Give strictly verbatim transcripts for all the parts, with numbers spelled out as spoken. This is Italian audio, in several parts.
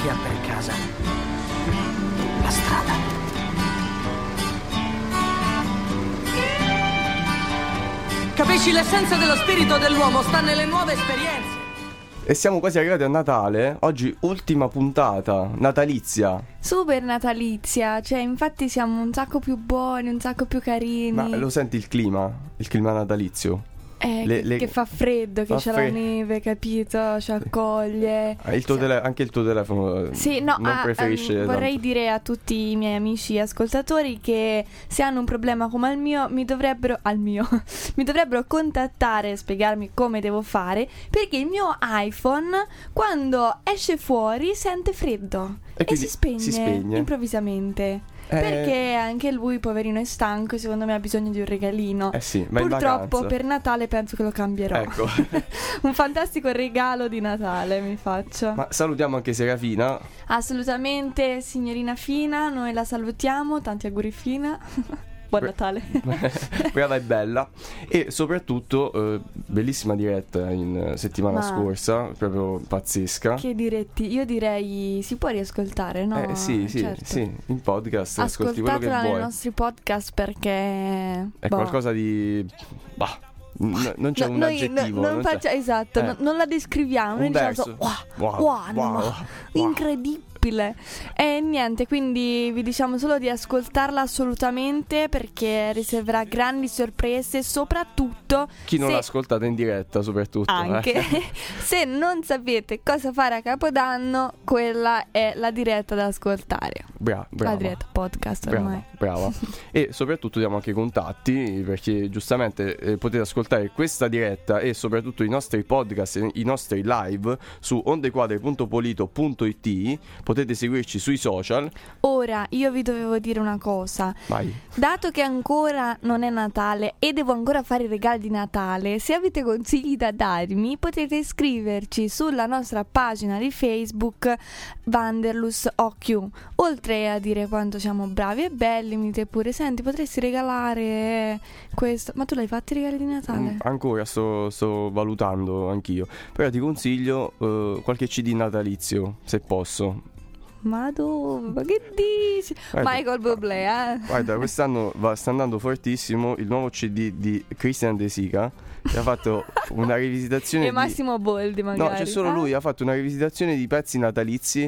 chi ha per casa la strada. Capisci, l'essenza dello spirito dell'uomo sta nelle nuove esperienze. E siamo quasi arrivati a Natale. Oggi ultima puntata natalizia. Super natalizia. Cioè, infatti siamo un sacco più buoni, un sacco più carini. Ma lo senti il clima? Il clima natalizio? Eh, le, che, le... che fa freddo, che fa c'è fre... la neve, capito? Ci accoglie. Ah, il tuo sì. tele... Anche il tuo telefono sì, no, non ah, preferisce um, vorrei tanto. dire a tutti i miei amici ascoltatori che se hanno un problema come il mio mi dovrebbero al mio mi dovrebbero contattare e spiegarmi come devo fare, perché il mio iPhone quando esce fuori sente freddo e, e si, spegne si spegne improvvisamente. Eh... Perché anche lui, poverino, è stanco e secondo me ha bisogno di un regalino. Eh sì, ma purtroppo in per Natale penso che lo cambierò. Ecco. Un fantastico regalo di Natale mi faccio. Ma salutiamo anche Serafina. Assolutamente, signorina Fina, noi la salutiamo, tanti auguri Fina. Buon Bra- Natale. Brava e bella. E soprattutto eh, bellissima diretta in uh, settimana Ma... scorsa, proprio pazzesca. Che diretti? Io direi si può riascoltare, no? Eh sì, sì, certo. sì, in podcast ascolti quello che Ascoltatela vuoi. nei nostri podcast perché È boh. qualcosa di bah, n- non c'è No, un noi aggettivo, no, non non faccia, c'è. esatto, Eh. no, non la descriviamo, noi Un diciamo verso. solo, wow, Wow, wow, wow, no, wow. incredibile. E niente, quindi vi diciamo solo di ascoltarla assolutamente, perché riserverà grandi sorprese, soprattutto Chi non se... l'ha ascoltata in diretta soprattutto anche eh. se non sapete cosa fare a Capodanno, quella è la diretta da ascoltare. Bra- brava. La diretta podcast ormai. Brava, brava. E soprattutto diamo anche i contatti, perché giustamente eh, potete ascoltare questa diretta e soprattutto i nostri podcast, i nostri live su ondequadre punto polito punto it. Potete seguirci sui social. Ora io vi dovevo dire una cosa. Vai. Dato che ancora non è Natale e devo ancora fare i regali di Natale, se avete consigli da darmi potete scriverci sulla nostra pagina di Facebook Wanderlust O Q. Oltre a dire quanto siamo bravi e belli, mi dite pure: senti, potresti regalare questo. Ma tu l'hai fatto i regali di Natale? Mm, ancora sto, sto valutando anch'io. Però ti consiglio uh, qualche C D natalizio, se posso. Ma dove? Ma che dici? Guarda, Michael Bublé, eh? Guarda, quest'anno va, sta andando fortissimo il nuovo C D di Christian De Sica, che ha fatto una rivisitazione E di... Massimo Boldi magari. No, c'è solo eh? lui, ha fatto una rivisitazione di pezzi natalizi.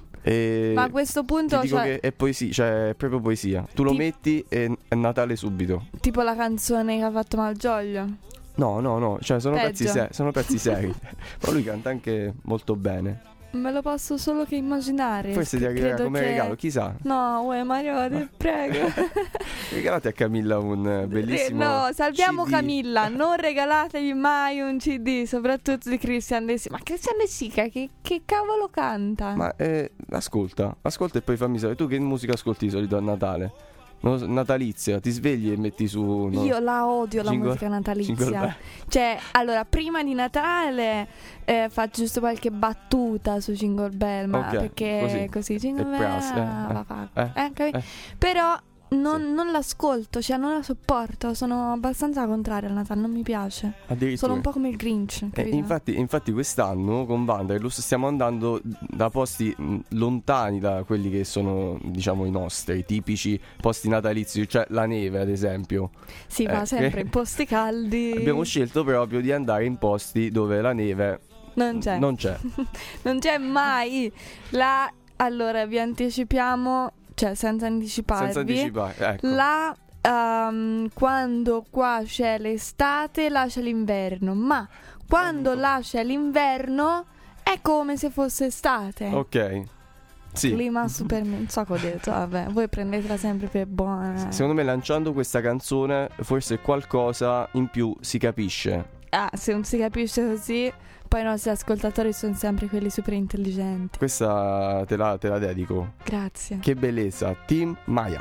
E Ma a questo punto, ti dico cioè, che è poesia, cioè è proprio poesia. Tu lo Ti- metti e è Natale subito. tipo la canzone che ha fatto Malgioglio. No, no, no, cioè sono Peggio. pezzi, se- sono pezzi seri. Ma lui canta anche molto bene. Me lo posso solo che immaginare. Forse ti Che- arriverà credo come che- regalo, chissà. No, uè Mario, ti prego. Regalate a Camilla un eh, bellissimo Eh, no, salviamo C D. Camilla. Non regalatevi mai un C D, soprattutto di Christian De Sica. Ma Christian De Sica che, che cavolo canta? Ma eh, ascolta, ascolta e poi fammi sapere. Tu che musica ascolti di solito a Natale? Non lo so, natalizia, ti svegli e metti su no? Io la odio la Jingle- musica Jingle natalizia. Bell. Cioè, allora, prima di Natale eh, faccio giusto qualche battuta su Jingle Bell, ma Ok, perché così. così, Jingle È Bell, prassi, eh, ah, eh, va, va. eh, Eh, capi- eh. Però non, Sì. non l'ascolto, cioè non la sopporto, sono abbastanza contraria al Natale, non mi piace. Addirittura. Sono un po' come il Grinch, Eh, capito? infatti, infatti quest'anno con Wanderlust stiamo andando da posti mh, lontani da quelli che sono, diciamo, i nostri tipici posti natalizi, cioè la neve ad esempio. Si eh, va sempre che- in posti caldi. Abbiamo scelto proprio di andare in posti dove la neve Non c'è. non c'è. Non c'è mai. La... Allora, vi anticipiamo, cioè senza anticiparvi. Senza anticipare, ecco. La ehm, quando qua c'è l'estate lascia l'inverno, ma quando lascia l'inverno è come se fosse estate. Ok. Sì. Clima super, non so cosa ho detto, vabbè, voi prendetela sempre per buona. Secondo me lanciando questa canzone forse qualcosa in più si capisce. Ah, se non si capisce così, poi i nostri ascoltatori sono sempre quelli super intelligenti. Questa te la, te la dedico. Grazie. Che bellezza, Team Maya.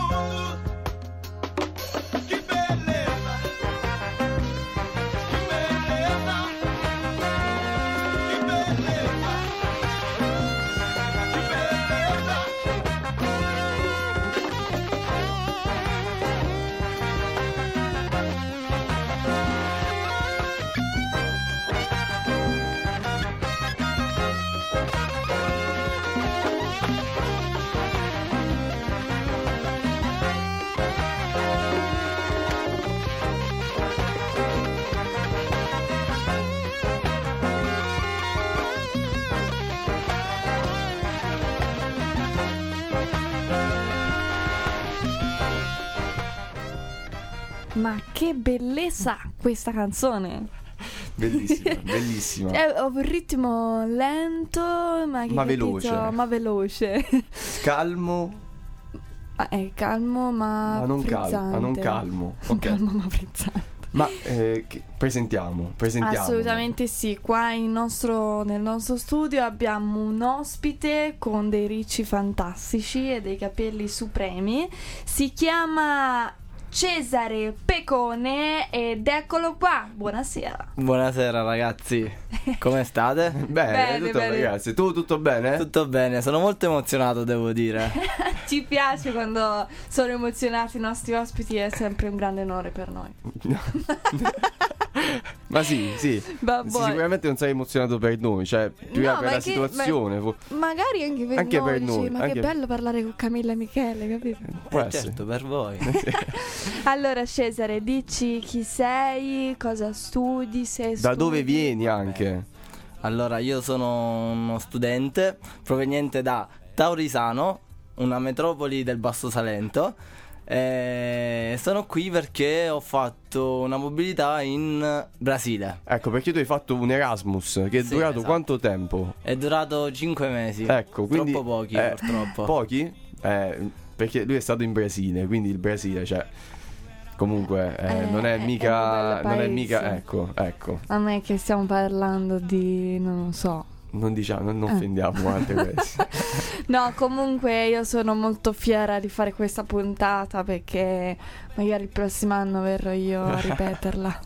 Ma che bellezza questa canzone! Bellissima, bellissima. È un ritmo lento, ma, che Ma capito, veloce. ma veloce. Calmo, Ah, è calmo ma, ma non, cal- frizzante. ma non calmo. Non Ok. calmo ma frizzante. Ma eh, che- presentiamo, presentiamo. Assolutamente sì, qua in nostro- nel nostro studio abbiamo un ospite con dei ricci fantastici e dei capelli supremi. Si chiama Cesare Pecone ed eccolo qua. Buonasera. Buonasera ragazzi, come state? Bene, Bene, tutto bene. bene, ragazzi. Tu tutto bene? Tutto bene, sono molto emozionato, devo dire. Ci piace quando sono emozionati i nostri ospiti, è sempre un grande onore per noi. Ma sì, sì. Vabbè. Sì, sicuramente non sei emozionato per noi, cioè più No, per ma la che- situazione. fu- Magari anche per Anche noi, per dici, noi, ma anche- che bello parlare con Camilla e Michele, capito? Può Eh, essere. certo, per voi. Allora Cesare, dici chi sei, cosa studi, se Da studi. dove vieni anche? Allora, io sono uno studente proveniente da Taurisano, una metropoli del Basso Salento. E sono qui perché ho fatto una mobilità in Brasile. Ecco, perché tu hai fatto un Erasmus che è Sì, durato esatto. quanto tempo? È durato cinque mesi. Ecco, quindi Troppo pochi, eh, purtroppo. Pochi? Eh, perché lui è stato in Brasile, quindi il Brasile, cioè comunque eh, Eh, non è è mica un bel non è paese. mica ecco, ecco. A me che stiamo parlando di, non lo so. Non diciamo, non, non Eh. offendiamo altri questi. No, comunque io sono molto fiera di fare questa puntata perché magari il prossimo anno verrò io a ripeterla.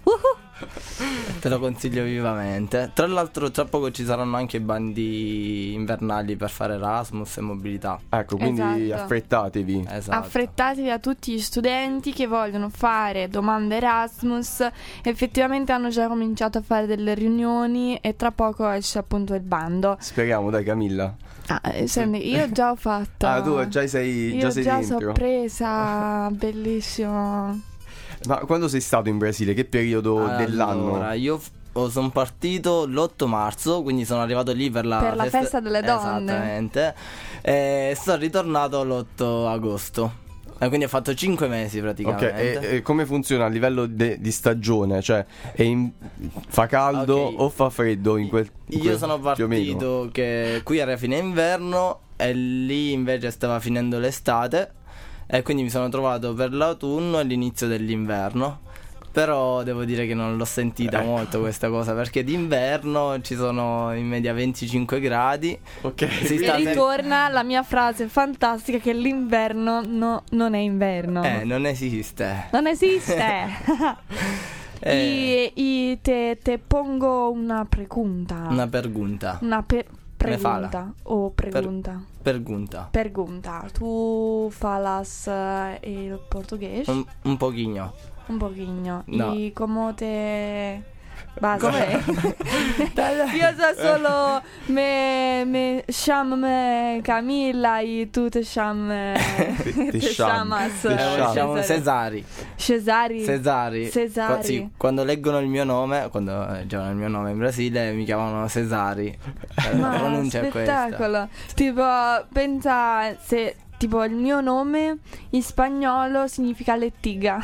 Te lo consiglio vivamente. Tra l'altro tra poco ci saranno anche i bandi invernali per fare Erasmus e mobilità. Ecco, quindi Esatto. affrettatevi. Esatto. Affrettatevi a tutti gli studenti che vogliono fare domande Erasmus. Effettivamente hanno già cominciato a fare delle riunioni e tra poco esce appunto il bando. Speriamo, dai Camilla. Ah, eh, senti, io già ho fatto. Ah, tu già sei Io già sei già dentro. sono presa, bellissimo. Ma quando sei stato in Brasile? Che periodo dell'anno? Allora, io f- oh, sono partito l'otto marzo, quindi sono arrivato lì per la, Per la festa delle donne. Esattamente. E sono ritornato l'otto agosto. E quindi ho fatto cinque mesi Ok, praticamente. e, e come funziona a livello de- di stagione? Cioè, è in- fa caldo Ok. o fa freddo in quel in Io quel- sono più o meno? partito che qui era fine inverno e lì invece stava finendo l'estate. E quindi mi sono trovato per l'autunno e l'inizio dell'inverno. Però devo dire che non l'ho sentita Ecco. molto questa cosa, perché d'inverno ci sono in media venticinque gradi. Ok, Si E sta sem- ritorna la mia frase fantastica che l'inverno no- non è inverno. Eh, non esiste. Non esiste. Eh, y, y te, te pongo una pregunta. Una pergunta. Una pe- Me fala. pregunta o pregunta. Pergunta. Pergunta. Tu falas eh, il portoghese? Un, un pochino. Un pochino. No. Y como te... Basta. Io so solo me, me chiamo Camilla e tu te chiami Te- te te chiam- chiamas te Eh, chiam- diciamo Cesare. Cesari. Cesari. Cesari. Cesari. Qua- sì, quando leggono il mio nome, quando leggono il mio nome in Brasile, mi chiamano Cesari. Eh, La Ma pronuncia è questa. spettacolo. Tipo, pensa se tipo il mio nome in spagnolo significa lettiga.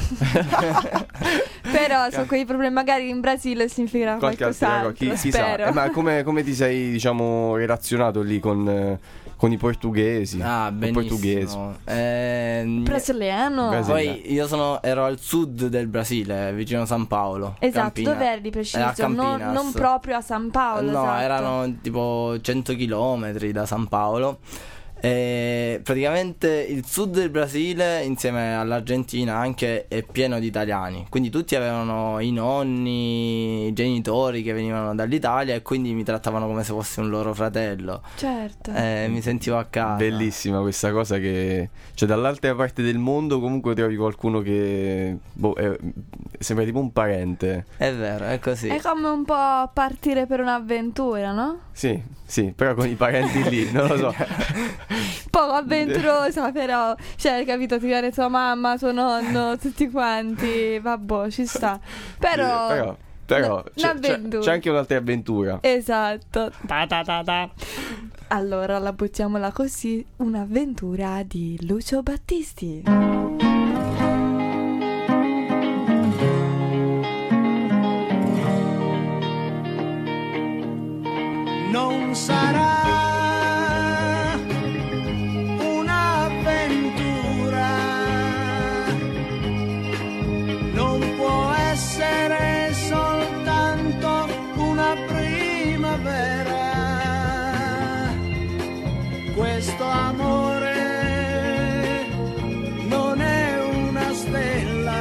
Però su quei problemi, magari in Brasile significherà Qualche altra cosa, qualcos'altro. chi, chissà. spero. Eh, ma come, come ti sei, diciamo, relazionato lì con, eh, con i portoghesi? Ah, Con i portoghesi. benissimo. Ehm, Brasiliano. Brasile. Poi io sono, ero al sud del Brasile, vicino a San Paolo. Esatto, Campina. dove eri di preciso? Eh, a non, Campinas. non proprio a San Paolo. No, esatto. erano tipo cento chilometri da San Paolo. E praticamente il sud del Brasile insieme all'Argentina anche è pieno di italiani, quindi tutti avevano i nonni, i genitori che venivano dall'Italia e quindi mi trattavano come se fossi un loro fratello. Certo. E mi sentivo a casa. Bellissima questa cosa che, cioè, dall'altra parte del mondo comunque trovi qualcuno che boh, è, sembra tipo un parente. È vero, è così. È come un po' partire per un'avventura, no? Sì, sì, però con i parenti lì, non lo so. Poco avventurosa, però, cioè, capito, ti viene tua mamma, tuo nonno, tutti quanti, vabbè, ci sta. Però, Sì, però, però n- c'è, c'è, un'avventura. c'è anche un'altra avventura. Esatto. Ta ta ta ta. Allora la buttiamola così, un'avventura di Lucio Battisti. Non sarà un'avventura, non può essere soltanto una primavera, questo amore non è una stella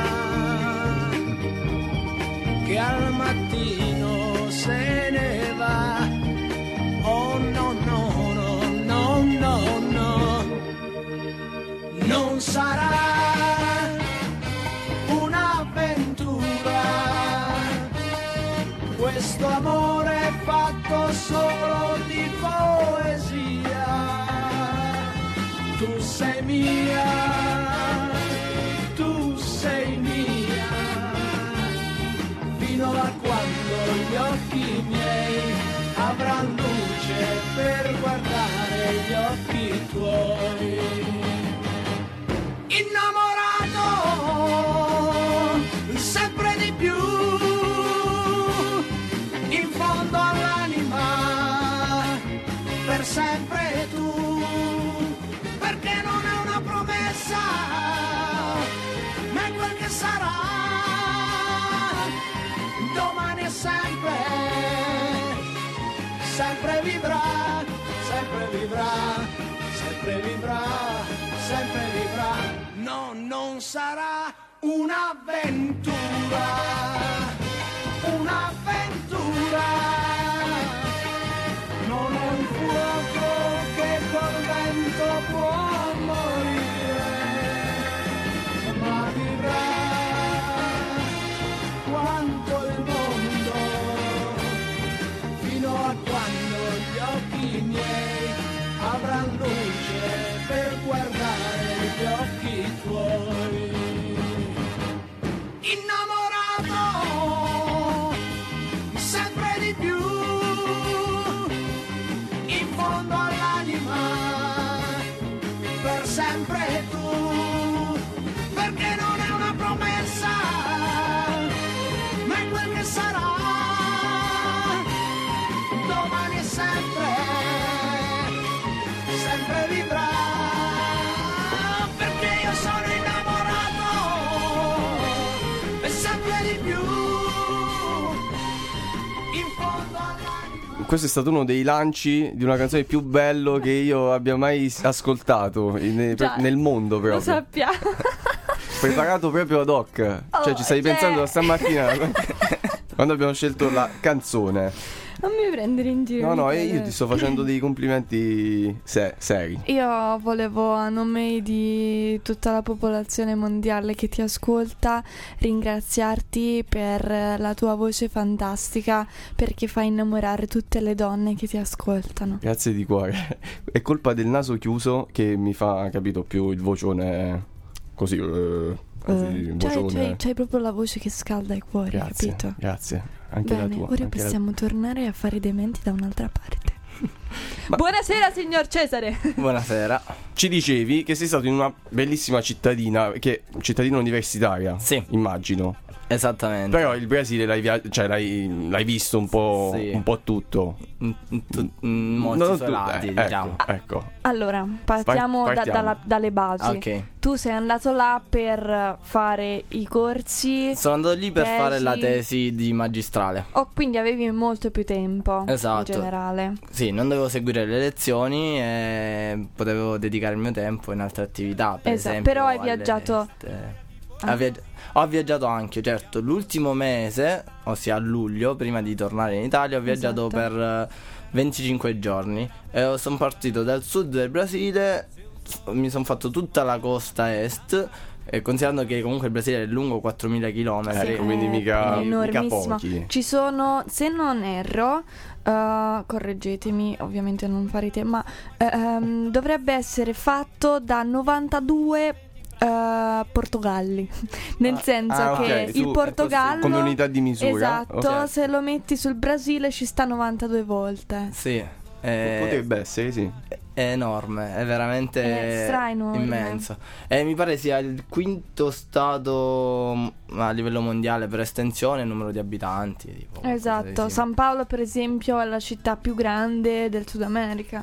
che al mattino se ne va. Oh no, no, no, no, no, no, non sarà un'avventura, questo amore è fatto solo di poesia, tu sei mia, tu sei mia, fino a quando gli occhi miei avranno luce per guardare gli occhi tuoi. Innamorato sempre di più, in fondo all'anima, per sempre tu, perché non è una promessa, ma è quel che sarà, domani è sempre. Sempre vivrà, sempre vivrà, sempre vivrà, sempre vivrà. No, non sarà un'avventura, un'avventura. Non è un fuoco che col vento può morire, ma vivrà quanto il mondo, fino a quando gli occhi miei avranno luce per guardare gli occhi tuoi. Innamorato sempre di più, in fondo all'anima, per sempre tu, perché non è una promessa, ma è quel che sarà, domani è sempre, sempre vivrà, perché io sono innamorato e sempre di più, in fondo all'anima. Questo è stato uno dei lanci di una canzone più bello che io abbia mai ascoltato in- Già, nel mondo Lo proprio. sappiamo. Preparato proprio ad hoc. Cioè Oh, ci stavi cioè- pensando da stamattina quando abbiamo scelto la canzone. Non mi prendere in giro. No, no, e Michele. io ti sto facendo dei complimenti se- seri. Io volevo, a nome di tutta la popolazione mondiale che ti ascolta, ringraziarti per la tua voce fantastica, perché fa innamorare tutte le donne che ti ascoltano. Grazie di cuore. È colpa del naso chiuso che mi fa, capito, più il vocione così, eh, così Eh, un c'hai, vocione. c'hai- c'hai proprio la voce che scalda i cuori, Grazie, capito? grazie. Anche Bene, la tua. ora anche la- possiamo tornare a fare i dementi da un'altra parte. Ma- Buonasera, signor Cesare. Buonasera. Ci dicevi che sei stato in una bellissima cittadina, che cittadina universitaria. Sì. Immagino. Esattamente. Però il Brasile l'hai, via- cioè, l'hai, l'hai visto un po', Sì. un po' tutto. In, in tu- in molti Non suoi tu- lati, eh, diciamo. Ecco, ecco. Allora, partiamo, Par- da- partiamo. dalla- dalle basi. Ok. Tu sei andato là per fare i corsi, Sono andato lì per Tesi. fare la tesi di magistrale. o quindi avevi molto più tempo Esatto. in generale. Sì, non dovevo seguire le lezioni e potevo dedicare il mio tempo in altre attività. Per Esatto, esempio, però hai alle viaggiato- feste. Ah. Ho viaggi- Ho viaggiato anche, certo. L'ultimo mese, ossia a luglio, prima di tornare in Italia, ho viaggiato Esatto. per eh, venticinque giorni. E sono partito dal sud del Brasile, mi sono fatto tutta la costa est. E considerando che comunque il Brasile è lungo quattromila chilometri. Ecco, quindi È mica- mica enormissimo. pochi. Ci sono, se non erro, eh, correggetemi, ovviamente non farete, ma eh, ehm, dovrebbe essere fatto da novantadue eh, Portogalli. Nel senso ah, ok, che tu- il Portogallo, come unità di misura. esatto, Ok. se lo metti sul Brasile ci sta novantadue volte. Sì. eh, Potrebbe essere, sì. È enorme, è veramente È stra enorme. immenso. E mi pare sia il quinto stato mm, a livello mondiale per estensione e numero di abitanti. Tipo, qualcosa Esatto, di simile. San Paolo per esempio è la città più grande del Sud America,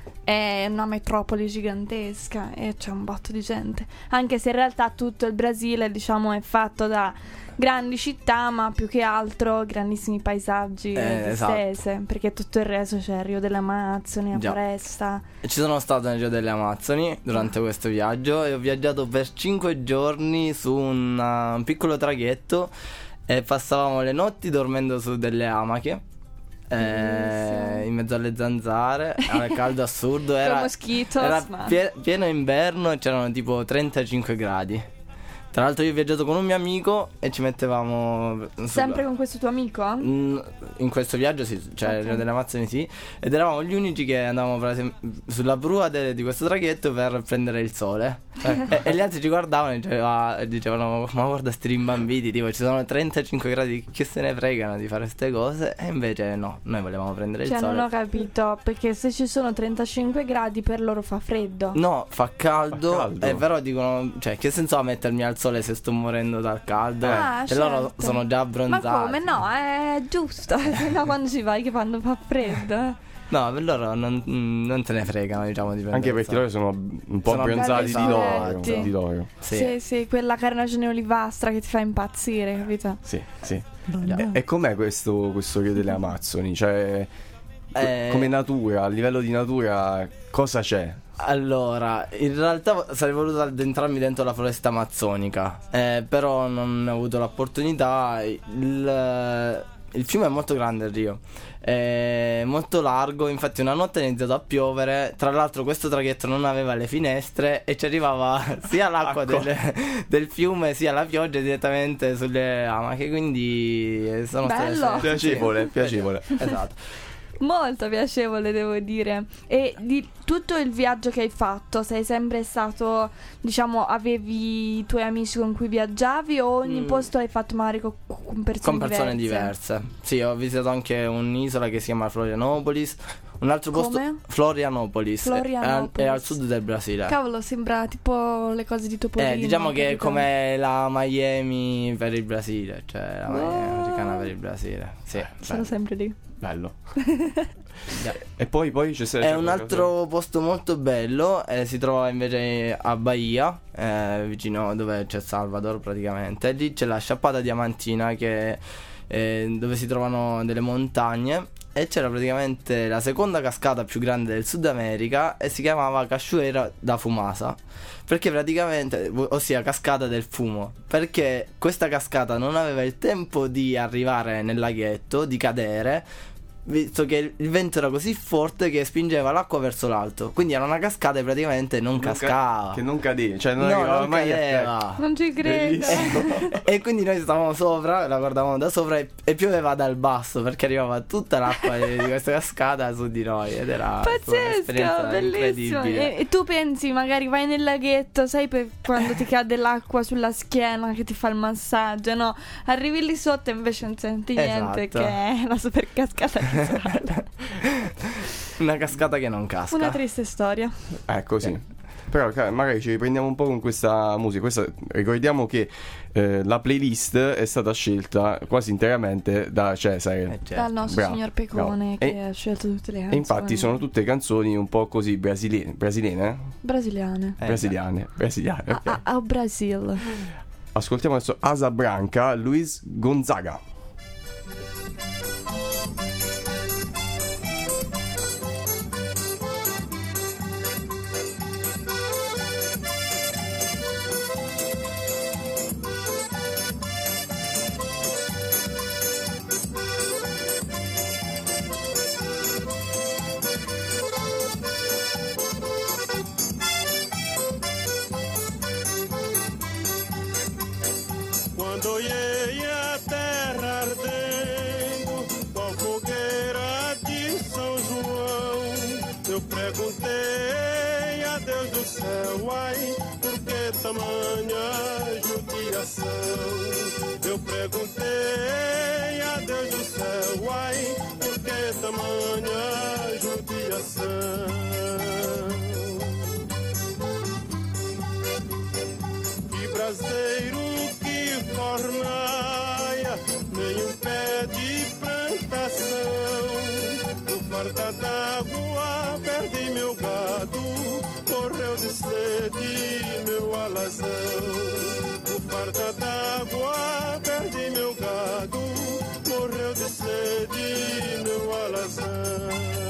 è una metropoli gigantesca e c'è un botto di gente, anche se in realtà tutto il Brasile diciamo è fatto da grandi città ma più che altro grandissimi paesaggi Eh, distese, perché tutto il resto c'è il Rio delle Amazzoni, la Già. foresta. E ci sono stato nel Rio delle Amazzoni durante questo viaggio e ho viaggiato per cinque giorni su un, uh, un piccolo traghetto e passavamo le notti dormendo su delle amache. Bellissimo. Eh, in mezzo alle zanzare, al caldo assurdo, Con era, moschitos, era ma- pie- pieno inverno e c'erano tipo trentacinque gradi. Tra l'altro io ho viaggiato con un mio amico e ci mettevamo sulla- Sempre con questo tuo amico? Mm, in questo viaggio sì, cioè Ok. il Rio delle Amazzoni sì. Ed eravamo gli unici che andavamo per esempio sulla prua de- di questo traghetto per prendere il sole. e, e gli altri ci guardavano e diceva- e dicevano ma guarda sti rimbambiti, tipo ci sono trentacinque gradi, che se ne fregano di fare queste cose. E invece no, noi volevamo prendere Cioè il sole. non ho capito, perché se ci sono trentacinque gradi per loro fa freddo. No, fa caldo, Fa caldo. e però dicono, cioè che senso ha mettermi al sole se sto morendo dal caldo? Ah, e loro certo. sono già Ma abbronzati. come? No, è giusto. Se no quando ci vai che quando fa freddo. No, per loro non, mm, non te ne fregano, diciamo, di prendere Anche il perché sole. loro sono un po' Sono abbronzati di belli loro, esatti. di loro. Sì. Sì, sì, quella carnagione olivastra che ti fa impazzire, capito? Sì, sì. E, e com'è questo, questo Rio delle Amazzoni? Cioè, co- Eh, come natura, a livello di natura, cosa c'è? Allora, in realtà sarei voluto addentrarmi dentro la foresta amazzonica, eh, però non ho avuto l'opportunità. Il, il fiume è molto grande, il Rio, è molto largo, infatti una notte è iniziato a piovere, tra l'altro questo traghetto non aveva le finestre e ci arrivava sia l'acqua Acqua. del, del fiume sia la pioggia direttamente sulle amache, quindi eh, sono state- Bello. sì, Piacevole, piacevole. Esatto. Molto piacevole, devo dire. E di tutto il viaggio che hai fatto, sei sempre stato, diciamo, avevi i tuoi amici con cui viaggiavi o ogni Mm. posto l'hai fatto magari co- con persone Con persone diverse? diverse. Sì, ho visitato anche un'isola che si chiama Florianopolis. Un altro posto, Come? Florianopolis. Florianopolis. È, è al sud del Brasile. Cavolo, sembra tipo le cose di Topolino. Eh, diciamo che è capito? come la Miami per il Brasile, cioè la Miami Oh. americana per il Brasile. Sì, Sono beh, sempre lì. Bello. già. E poi, poi c'è c'è È un qualcosa? altro posto molto bello, eh, si trova invece a Bahia, eh, vicino dove c'è Salvador praticamente. Lì c'è la sciappata diamantina che eh, dove si trovano delle montagne e c'era praticamente la seconda cascata più grande del Sud America e si chiamava Cachoeira da Fumasa, perché praticamente, ossia cascata del fumo, perché questa cascata non aveva il tempo di arrivare nel laghetto, di cadere, visto che il- il vento era così forte che spingeva l'acqua verso l'alto, quindi era una cascata e praticamente non, Non ca- cascava. Che non cadeva, cioè non No, arrivava non mai a cadeva. Non ci credo. Bellissimo. E quindi noi stavamo sopra, la guardavamo da sopra e, e pioveva dal basso perché arrivava tutta l'acqua di, di questa cascata su di noi ed era Pazzesco, un'esperienza bellissimo. incredibile. E, e tu pensi, magari vai nel laghetto, sai per quando ti cade l'acqua sulla schiena che ti fa il massaggio, no? Arrivi lì sotto e invece non senti niente, Esatto. che è la super cascata di sale. Una cascata che non casca. Una triste storia. Ecco, sì. Però ca- magari ci riprendiamo un po' con questa musica. Questa, ricordiamo che eh, la playlist è stata scelta quasi interamente da Cesare. Eh, certo. Dal nostro Bravo, signor Pecone bravo. che E- ha scelto tutte le E canzoni. infatti sono tutte canzoni un po' così brasile- brasiliane. brasiliane. Eh, brasiliane, brasiliane. Ah, ok. ah, ah, Brasil. Ascoltiamo adesso Asa Branca, Luis Gonzaga. Quando iei a terra ardendo, com a fogueira de São João, eu perguntei a Deus do céu, ai, por que tamanha judiação? Eu perguntei a Deus do céu, ai, por que tamanha judiação? Que braseiro que fornaia, nem um pé de plantação. No farta d'água perdi meu gado, morreu de sede meu alazão. No farta d'água perdi meu gado, morreu de sede meu alazão.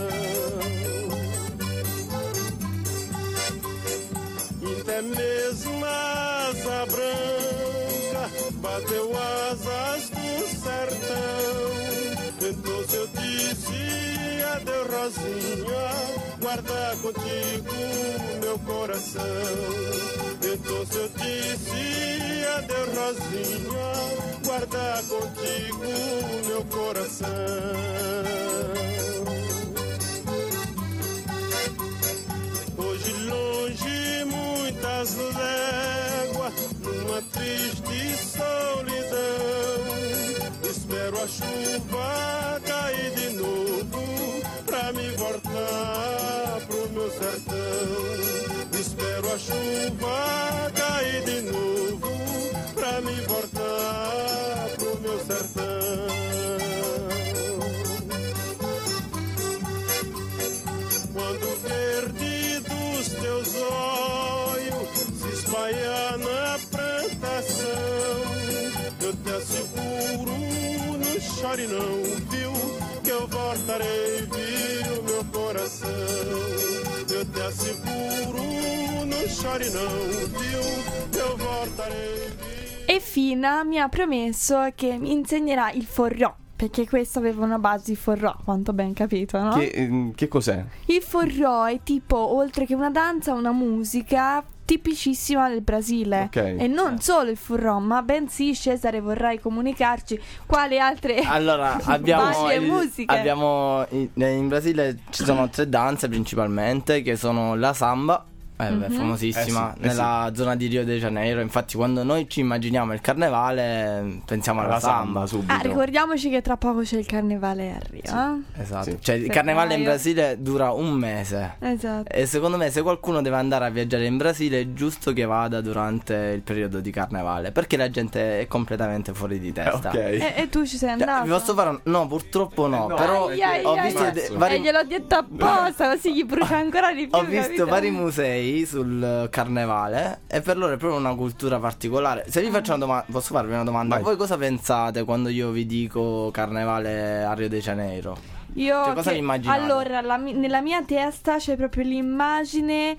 Até mesmo a asa branca bateu asas do sertão. Então se eu disse adeus Rosinha, guarda contigo meu coração. Então se eu disse adeus Rosinha, guarda contigo meu coração. Hoje longe muitas léguas, numa triste solidão, espero a chuva cair de novo, pra me voltar pro meu sertão. Espero a chuva cair de novo, pra me voltar pro meu sertão. Quando o verde dos teus olhos se espalha na plantação, eu te asseguro, não chore não, viu, que eu voltarei, viu, meu coração. Eu te asseguro, non chori non, più, io vortarei. E Fina mi ha promesso che mi insegnerà il forró, perché questo aveva una base di forró, quanto ben capito, no? Che, ehm, che cos'è? Il forró è tipo, oltre che una danza, una musica tipicissima del Brasile. Ok. E non solo il forró, ma bensì, Cesare, vorrai comunicarci quali altre Allora, abbiamo, varie il- musiche. abbiamo in, in Brasile ci sono tre danze principalmente, che sono la samba, eh, beh, Mhm. famosissima, Eh sì, eh nella zona di Rio de Janeiro. Infatti quando noi ci immaginiamo il carnevale pensiamo alla La samba. samba subito. Ah, ricordiamoci che tra poco c'è il carnevale a Rio. Esatto, Sì. cioè il Febbraio. carnevale in Brasile dura un mese. eh? Esatto. E secondo me se qualcuno deve andare a viaggiare in Brasile è giusto che vada durante il periodo di carnevale, perché la gente è completamente fuori di testa. Ok. E, e tu ci sei Cioè, andato? vi posso fare un... No, purtroppo no, Eh no, però Ai, ai, ho ai, visto ai. de- E vari... gliel'ho detto apposta, così gli brucia ancora di più. Ho visto capito? vari musei sul carnevale e per loro è proprio una cultura particolare. Se vi faccio una domanda, posso farvi una domanda? Vai. Voi cosa pensate quando io vi dico carnevale a Rio de Janeiro? Io Cioè, cosa che- vi immaginate? Allora, la mi- nella mia testa c'è proprio l'immagine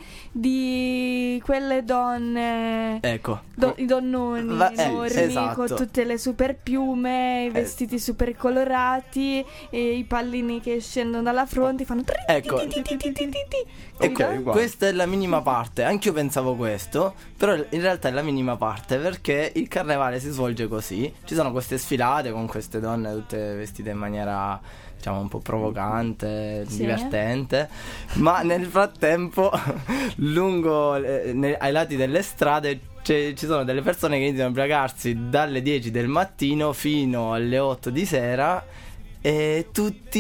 di quelle donne, Ecco. do- i donnoni Va- eh, enormi esatto. con tutte le super piume, i Eh. vestiti super colorati e i pallini che scendono dalla fronte fanno tri- Ecco. ti- ti- ti- ti- ti- ti- ti. Ok, Capito? guarda. Questa è la minima parte, anch'io pensavo questo, però in realtà è la minima parte perché il carnevale si svolge così, ci sono queste sfilate con queste donne tutte vestite in maniera diciamo un po' provocante, Sì. divertente, ma nel frattempo lungo eh, ne- ai lati delle strade c'è- ci sono delle persone che iniziano a ubriacarsi dalle dieci del mattino fino alle otto di sera e tutti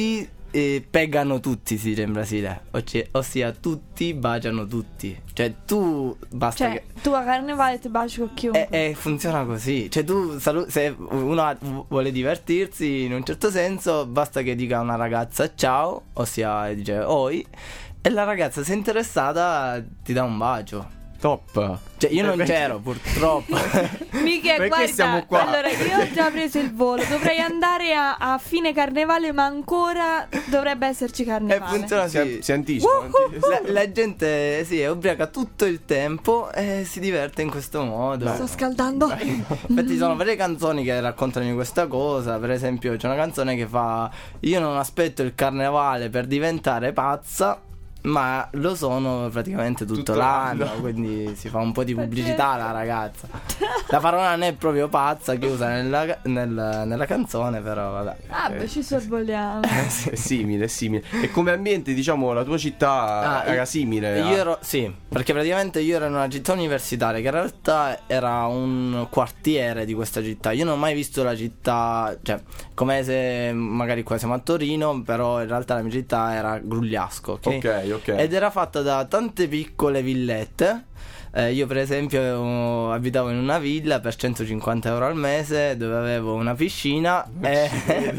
eh, pegano tutti, si dice in Brasile, Ossia, ossia tutti baciano tutti. Cioè tu basta Cioè, che... tu a carnevale ti baci con chiunque. E, e funziona così. Cioè tu salu- se uno ha- vuole divertirsi in un certo senso, basta che dica a una ragazza ciao, ossia dice oi, e la ragazza, se è interessata, ti dà un bacio. Top. Cioè io non Perché- c'ero purtroppo. Mica, Perché guarda, siamo qua? allora io ho già preso il volo, dovrei andare a, a fine carnevale, ma ancora dovrebbe esserci E carnevale. funziona Si, così. si anticipa. anticipa. La, la gente si è ubriaca tutto il tempo e si diverte in questo modo. Sto scaldando. Infatti ci sono varie canzoni che raccontano di questa cosa. Per esempio c'è una canzone che fa: io non aspetto il carnevale per diventare pazza, ma lo sono praticamente tutto, Tutto l'anno. l'anno. Quindi si fa un po' di pubblicità alla ragazza. La parola non è proprio pazza che usa nella, nel- nella canzone, però vabbè. Ah, beh, ci sorvoliamo. È simile, è simile. E come ambiente, diciamo, la tua città Ah, era io- simile? a- Io ero, sì, perché praticamente io ero in una città universitaria che in realtà era un quartiere di questa città. Io non ho mai visto la città, cioè, come se magari qua siamo a Torino, però in realtà la mia città era Grugliasco, ok? Ok, ok. Ed era fatta da tante piccole villette. Eh, io per esempio eh, abitavo in una villa per centocinquanta euro al mese, dove avevo una piscina e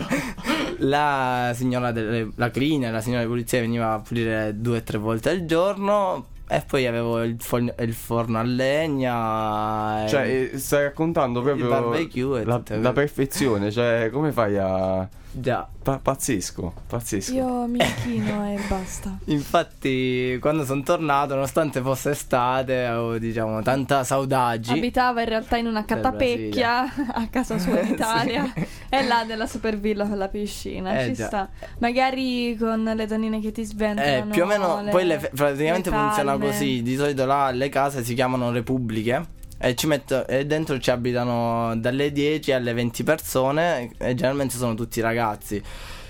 la signora delle, la cleaner, la signora di pulizia veniva a pulire due o tre volte al giorno. E poi avevo il, forno, il forno a legna. e- Cioè, eh, stai raccontando proprio Il barbecue e la, tutte la cose. perfezione. Cioè, come fai a... Già. pa- pazzesco, pazzesco. Io mi inchino e basta. Infatti quando sono tornato, nonostante fosse estate, avevo diciamo tanta saudade. Abitava in realtà in una Del catapecchia a casa sua in Sì. Italia. E là nella supervilla con la piscina. Eh, Ci già. sta. Magari con le donnine che ti Eh, sventolano. più o meno le- poi le fe- praticamente le funziona palme. così. Di solito là le case si chiamano repubbliche e ci metto e dentro ci abitano dalle dieci alle venti persone e generalmente sono tutti ragazzi.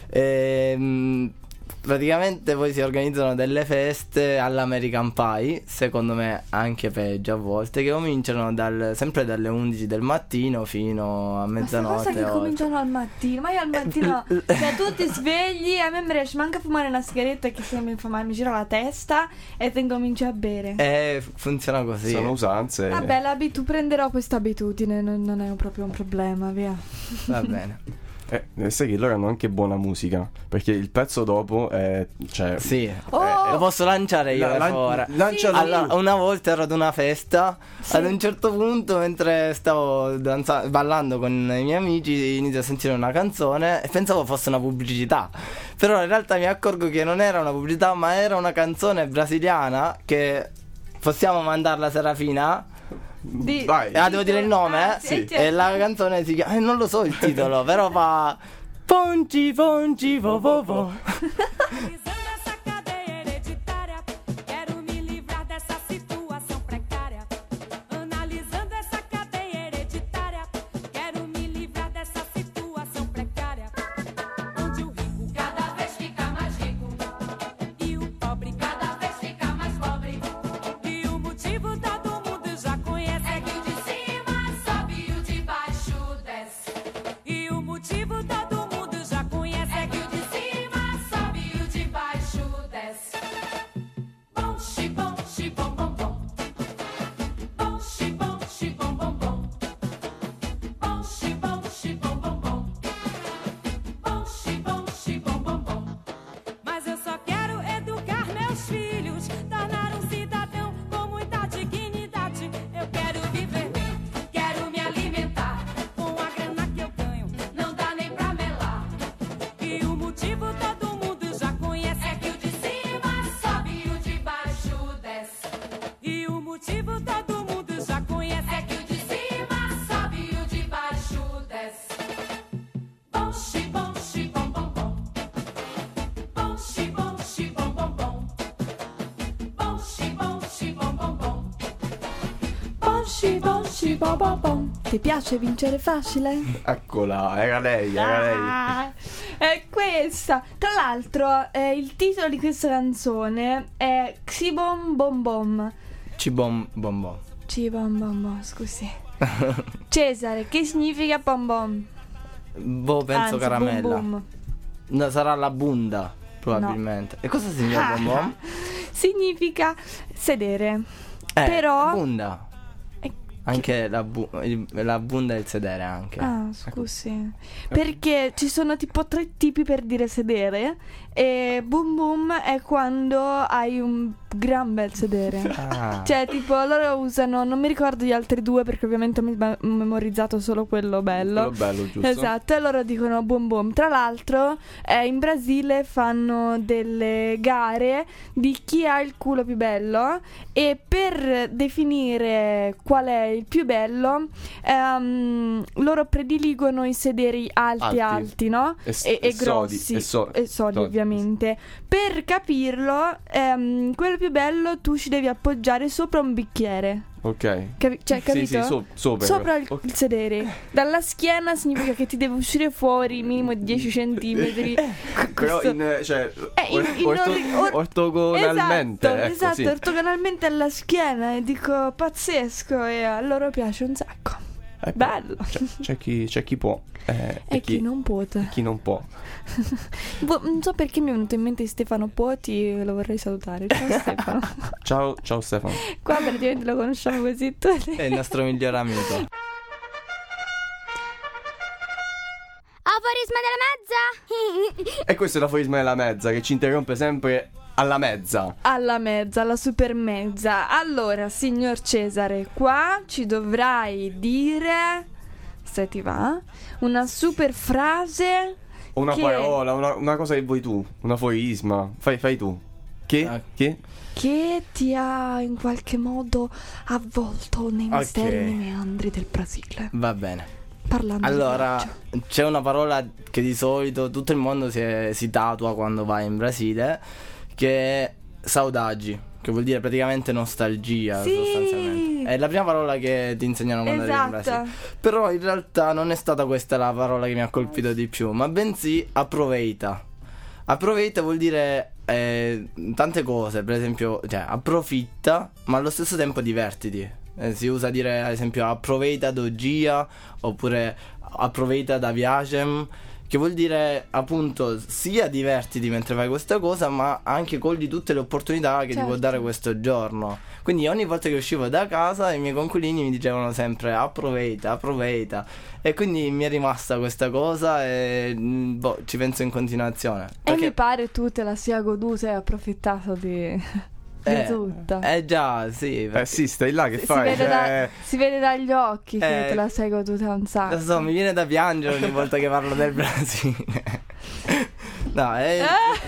Ehm, praticamente poi si organizzano delle feste all'American Pie, secondo me anche peggio a volte, che cominciano dal, sempre dalle undici del mattino fino a Questa cosa mezzanotte. che oltre. cominciano al mattino. Ma io al mattino, cioè tu ti svegli, a me mi riesce manca a fumare una sigaretta che se mi fa male, mi gira la testa e te incominci a bere. Eh, funziona così. Sono usanze. Vabbè, l'abitu- prenderò questa abitudine, non, non è proprio un problema, via. Va bene. Eh, sai che loro hanno anche buona musica. Perché il pezzo dopo è. Cioè. Sì. Oh! Lo posso lanciare io La- lan- ora. lancialo tu. Allora, una volta ero ad una festa, Sì. ad un certo punto mentre stavo danza- ballando con i miei amici inizio a sentire una canzone e pensavo fosse una pubblicità. Però in realtà mi accorgo che non era una pubblicità, ma era una canzone brasiliana che possiamo mandarla a Serafina. Di- Vai. Ah, devo dire il nome? Ah, eh? sì, sì. E la canzone si chiama, eh, non lo so il titolo, però fa Ponci, ponci, vo, vo, vo. Analisando essa cadeia hereditária, quero me livrar dessa situação precária. Analisando essa cadeia hereditária, quero me livrar dessa situação precária. Onde o rico cada vez fica mais rico e o pobre cada vez fica mais pobre. E o motivo todo mundo já conhece é que o de cima sobe e o de baixo desce. E o motivo todo mundo já conhece é que o de cima sobe e o de baixo desce. Bom, xibom, xibom, bom, bom. Bom, xibom, xibom, bom, bom. Bom, xibom, xibom, bom, bom. Bom, xibom, xibom, bom, bom. Mas eu só quero educar meus filhos, tornar um cidadão com muita dignidade. Eu quero viver bem, quero me alimentar. Com a grana que eu ganho, não dá nem pra melar. E o motivo todo mundo já conhece é que o de cima sobe e o de baixo desce. E o motivo todo mundo já conhece é que o de cima sobe e o de baixo desce. Bom, xibom, xibom, bom, bom. Bom, xibom, xibom, bom, bom. Bom, xibom, xibom, bom, bom. Bom, sci, bom, sci, bo, bo, bom. Ti piace vincere facile? Eccola, era lei, era lei. Ah, è questa. Tra l'altro, eh, il titolo di questa canzone è Xibom Bom Bom. Cibom, bom, bom. Xibom Bom Bom, scusi. Cesare, che significa bom bom? Boh, penso Anzi, caramella. boom boom. no, sarà la bunda, probabilmente. E cosa significa bom bom? Significa sedere. Eh, Però bunda. Eh, Anche la, bu- il- la bunda e il sedere anche. Ah, scusi. Perché ci sono tipo tre tipi per dire sedere. E boom boom è quando hai un gran bel sedere. Ah. Cioè, tipo, loro usano, non mi ricordo gli altri due perché ovviamente ho me- memorizzato solo quello bello. Quello bello, giusto? Esatto, e loro dicono boom boom. Tra l'altro, eh, in Brasile fanno delle gare di chi ha il culo più bello e per definire qual è il più bello, ehm, loro prediligono i sederi alti Alti. alti, no? E s- E, e e sodi, grossi e so- e sodi, sodi. ovviamente. Per capirlo, ehm, quello più bello tu ci devi appoggiare sopra un bicchiere. Ok. Capi- cioè, capito? Sì, sì, so- sopra. Sopra il, Ok. il sedere. Dalla schiena significa che ti deve uscire fuori minimo dieci centimetri. Però Questo- in, cioè, Eh, in- or- in orto- orri- or- ortogonalmente. Esatto, ecco, esatto, sì. ortogonalmente alla schiena. E dico pazzesco e a loro piace un sacco. Eh, Bello. C'è, c'è chi, c'è chi può. eh, E chi non può. chi non può. Boh, non so perché mi è venuto in mente Stefano Poti, lo vorrei salutare. Ciao Stefano. Ciao, ciao Stefano. Qua praticamente lo conosciamo così tutti. È il nostro miglior amico. Aforisma della mezza? E questo è l'aforisma della mezza che ci interrompe sempre alla mezza. Alla mezza, alla super mezza. Allora, signor Cesare, qua ci dovrai dire, se ti va, una super frase. Una che, parola, una, una cosa che vuoi tu. Un aforisma. Fai, fai tu. Che? Ah. Che? che ti ha in qualche modo avvolto nei Ok. misterni meandri del Brasile. Va bene. Parlando di Allora, viaggio. c'è una parola che di solito tutto il mondo si, si tatua quando va in Brasile, che è saudade, che vuol dire praticamente nostalgia, Sì! sostanzialmente. È la prima parola che ti insegnano quando arrivi in Esatto. Brasile. Però in realtà non è stata questa la parola che mi ha colpito di più, ma bensì aproveita. Aproveita vuol dire eh, tante cose, per esempio, cioè approfitta, ma allo stesso tempo divertiti. Eh, si usa dire ad esempio aproveita do dia oppure aproveita da viagem, che vuol dire appunto sia divertiti mentre fai questa cosa, ma anche cogli tutte le opportunità che ti può Certo. dare questo giorno. Quindi ogni volta che uscivo da casa i miei coinquilini mi dicevano sempre aproveita, aproveita, e quindi mi è rimasta questa cosa e mm, boh, ci penso in continuazione. E Perché- mi pare tu te la sia goduta e approfittato di, di eh, tutto. Eh già, sì, Eh perché- sì, stai là che si, fai? vede da- Cioè, si vede dagli occhi che Eh, te la sei goduta un sacco. lo so, mi viene da piangere ogni volta che parlo del Brasile. No, è...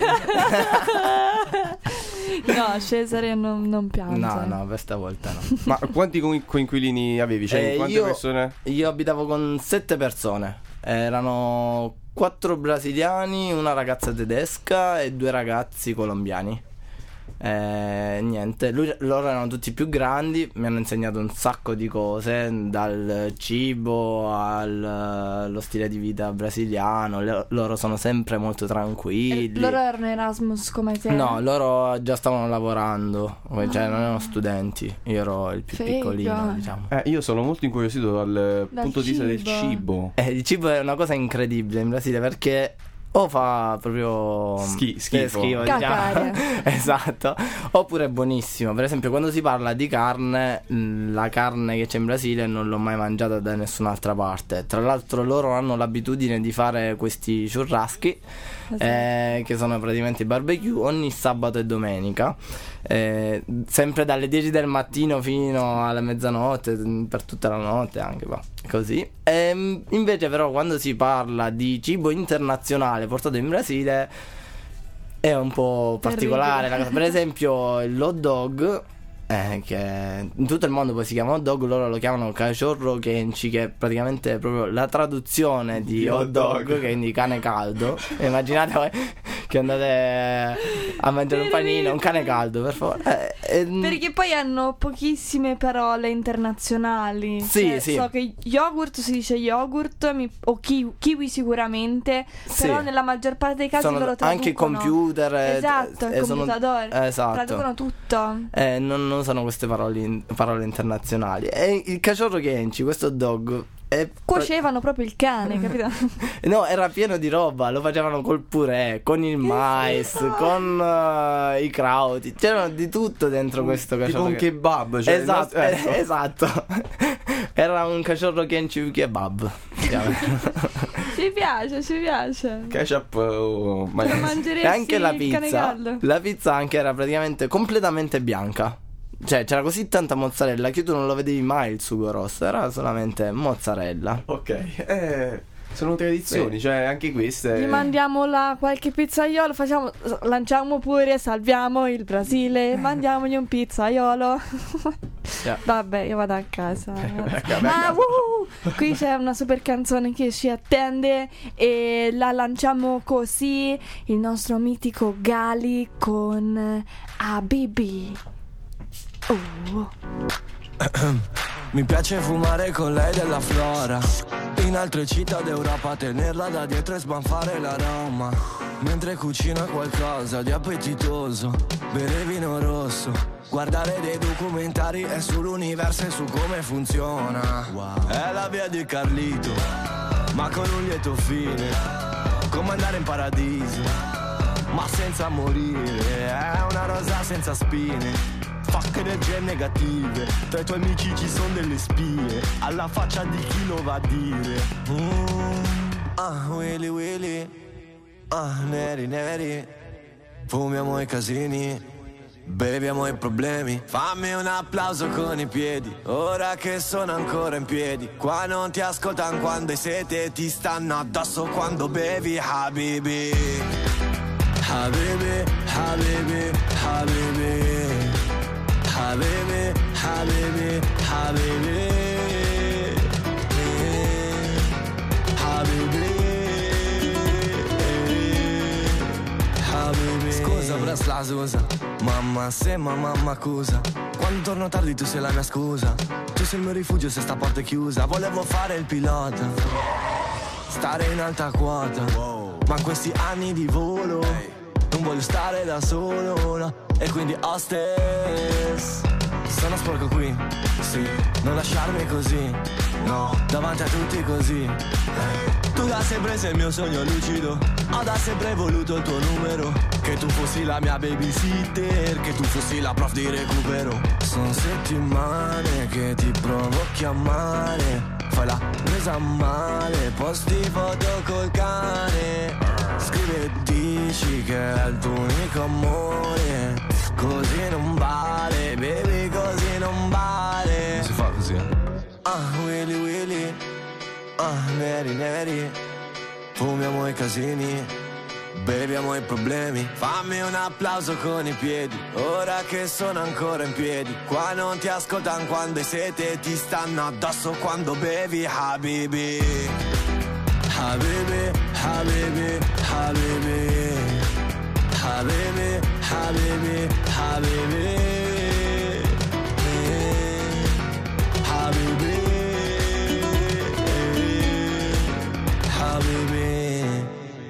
No, Cesare non, non piange. No, no, per stavolta no. ma quanti co- coinquilini avevi? Cioè, Eh, quante io- persone? Io abitavo con sette persone. Erano quattro brasiliani, una ragazza tedesca e due ragazzi colombiani. Eh, niente, lui- loro erano tutti più grandi, mi hanno insegnato un sacco di cose, dal cibo al- allo stile di vita brasiliano. Le- loro sono sempre molto E tranquilli. loro erano Erasmus come te? No, loro già stavano lavorando, cioè non erano studenti, io ero il più Figo. piccolino, diciamo. Eh, io sono molto incuriosito dal, Dal punto di vista del cibo. cibo. Eh, il cibo è una cosa incredibile in Brasile perché o fa proprio Schi- eh, schifo. diciamo. Cacare. Esatto. Oppure è buonissimo. Per esempio, quando si parla di carne, mh, la carne che c'è in Brasile non l'ho mai mangiata da nessun'altra parte. Tra l'altro loro hanno l'abitudine di fare questi churraschi, eh, che sono praticamente i barbecue, ogni sabato e domenica, eh, sempre dalle dieci del mattino fino alla mezzanotte, mh, per tutta la notte anche, va, così. Ehm, invece però quando si parla di cibo internazionale portato in Brasile è un po' particolare la cosa. Per esempio l'hot dog, eh, che in tutto il mondo poi si chiama hot dog, loro lo chiamano cachorro quenchi, che è praticamente proprio la traduzione di Di hot hot dog, dog. che quindi cane caldo. E immaginate voi che andate a mangiare un panino, un cane caldo, per favore. Eh, ehm, Perché poi hanno pochissime parole internazionali. Sì, Cioè, sì. So che yogurt si dice yogurt mi- o kiwi, kiwi sicuramente. Sì. Però nella maggior parte dei casi sono loro anche traducono. computer, eh, Esatto, eh, il sono- computatore. esatto. Traducono tutto. Eh, non, non sono queste parole, in- parole internazionali. E il cachorro quenchi, questo dog, E Cuocevano proprio il cane, capito? No, era pieno di roba, lo facevano col purè, con il mais, con uh, i crauti, c'era di tutto dentro questo Tipo caciorro. un che- kebab, cioè il esatto, nostro- ecco. eh, esatto. Era un caciorro kenchi kebab. Ci piace, ci piace. Ketchup o Lo maionese. mangeresti E anche la il cane pizza. caldo? La pizza anche era praticamente completamente bianca. Cioè c'era così tanta mozzarella che tu non lo vedevi mai il sugo rosso, era solamente mozzarella. Ok, eh, sono tradizioni, cioè anche queste. Gli mandiamo là qualche pizzaiolo, facciamo, lanciamo pure, salviamo il Brasile, mandiamogli un pizzaiolo. Yeah. Vabbè, io vado a casa. a Ma casa. uh, qui c'è una super canzone che ci attende e la lanciamo così, il nostro mitico Gali con Habibi. Oh. Mi piace fumare con lei della flora, in altre città d'Europa tenerla da dietro e sbanfare l'aroma, mentre cucina qualcosa di appetitoso, bere vino rosso, guardare dei documentari e sull'universo e su come funziona. È la via di Carlito, ma con un lieto fine, come andare in paradiso, ma senza morire. È una rosa senza spine, fuck energie negative, tra i tuoi amici ci sono delle spie, alla faccia di chi lo va a dire. Mm, ah, Willy Willy, ah, neri neri, fumiamo i casini, beviamo i problemi. Fammi un applauso con i piedi, ora che sono ancora in piedi. Qua non ti ascoltano quando hai sete, ti stanno addosso quando bevi. Habibi, Habibi, Habibi, Habibi, Habibi, Habibi, Habibi, Habibi. Scusa Bresla Susa, mamma se ma mamma accusa, quando torno tardi tu sei la mia scusa, tu sei il mio rifugio se sta porta è chiusa. Volevo fare il pilota, stare in alta quota, ma questi anni di volo non voglio stare da solo, no. E quindi hostess, sono sporco qui, sì, non lasciarmi così, no, davanti a tutti così. eh. Tu da sempre sei il mio sogno lucido, ho da sempre voluto il tuo numero, che tu fossi la mia babysitter, che tu fossi la prof di recupero. Sono settimane che ti provo a chiamare, fai la presa male, posti foto col cane, scrivi e dici che è il tuo unico amore, così non vale, baby, così non vale. Non si fa così. Ah, Willy Willy, ah, neri neri, fumiamo i casini, beviamo i problemi. Fammi un applauso con i piedi, ora che sono ancora in piedi. Qua non ti ascoltano quando hai sete, ti stanno addosso quando bevi. Habibi, Habibi, Habibi, Habibi, Habibi, Habibi, Habibi, Habibi, Habibi.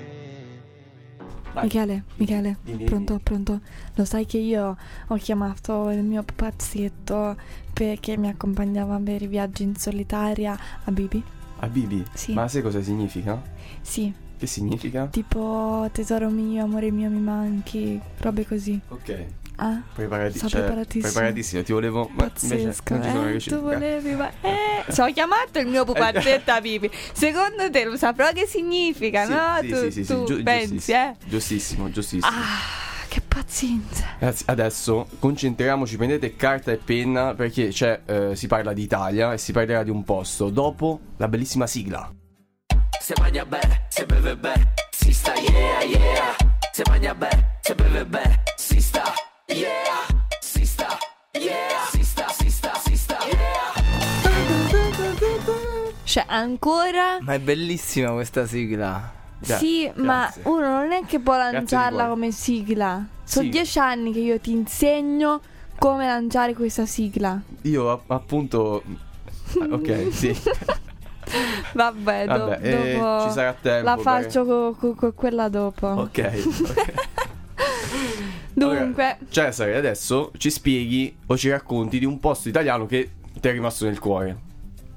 Michele, Michele, Dimmi, pronto, dimmi. pronto. Lo sai che io ho chiamato il mio pupazzetto perché mi accompagnava a bere i viaggi in solitaria a Bibi? Habibi? Sì. Ma sai cosa significa? Sì, Che significa? tipo tesoro mio, amore mio, mi manchi, robe così. Ok. Ah? Preparati, Sta cioè, preparatissimo. preparatissimo, ti volevo. Ma invece Pazzesco, non ci sono eh, tu riuscito. volevi, ma eh, ci ho chiamato il mio pupazzetto a Bibi. Secondo te lo saprò che significa, Sì, no? sì, tu sì, sì, sì, tu giu- pensi, giustissimo, eh? Giustissimo, giustissimo. Ah, che pazienza. Ragazzi, adesso concentriamoci, prendete carta e penna perché c'è, eh, si parla di Italia e si parlerà di un posto dopo la bellissima sigla. Se mangia bene, se beve bene, si sta yeah yeah. Se mangia bene, se beve bene, si sta yeah. Si sta yeah. Si sta, si sta, si sta yeah. Cioè, ancora... Ma è bellissima questa sigla. Gra- sì, ma grazie. uno non è che può Grazie di lanciarla cuore. come sigla. Sono Sì. dieci anni che io ti insegno come lanciare questa sigla. Io a- appunto. Ok, sì. Vabbè, do- Vabbè, eh, dopo ci sarà tempo. la per- faccio con co- co- quella dopo. Ok, ok. Dunque, Allora, Cesare, adesso ci spieghi o ci racconti di un posto italiano che ti è rimasto nel cuore.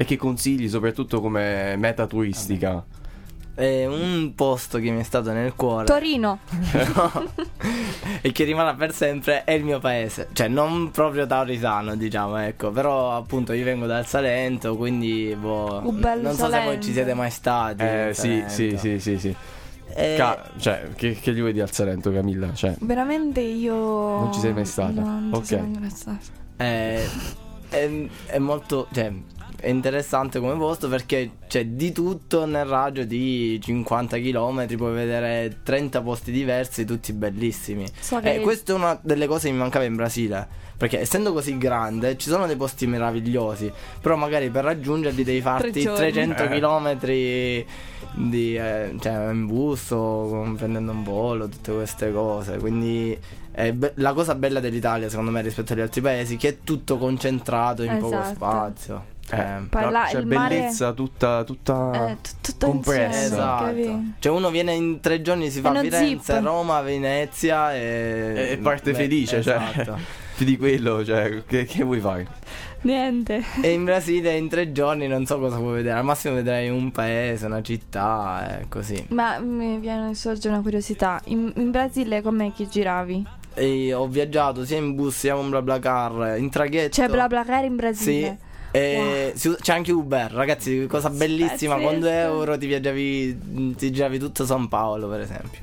e che consigli soprattutto come meta turistica? È un posto che mi è stato nel cuore. Torino. No. E che rimarrà per sempre è il mio paese. Cioè non proprio taurisano, diciamo, ecco. Però appunto io vengo dal Salento, quindi boh, Un bel non so se Salento. voi ci siete mai stati. Eh in sì, Salento. sì, sì, sì, sì. E- Ca- cioè, che, che gli vuoi dire al Salento, Camilla? Cioè, Veramente io Non ci sei mai stata? No, non Ok. ci sono mai stata. È, è, è molto, cioè, è interessante come posto perché c'è di tutto nel raggio di cinquanta chilometri, puoi vedere trenta posti diversi, tutti bellissimi. So che E questa è una delle cose che mi mancava in Brasile, perché essendo così grande ci sono dei posti meravigliosi, però magari per raggiungerli devi farti Tre giorni. trecento Eh. chilometri di, eh, cioè in bus o prendendo un volo, tutte queste cose. Quindi è be- la cosa bella dell'Italia secondo me rispetto agli altri paesi, che è tutto concentrato in poco Esatto. spazio. eh, Poi là c'è il mare- bellezza tutta, tutta Eh, t- tutto compressa. insieme, Esatto. capì? Cioè uno viene in tre giorni, si fa uno Firenze, zip. Roma, Venezia e, E parte beh, felice, esatto. cioè, più di quello, cioè, che, che vuoi fare? Niente. E in Brasile in tre giorni non so cosa puoi vedere. Al massimo vedrai un paese, una città, e così. Ma mi viene sorge una curiosità. In, in Brasile com'è che giravi? E ho viaggiato sia in bus sia con BlaBlaCar, in traghetto. C'è BlaBlaCar in Sì. Brasile? E si us- c'è anche Uber, ragazzi, cosa bellissima. Con due euro ti viaggiavi, ti giravi tutto San Paolo, per esempio.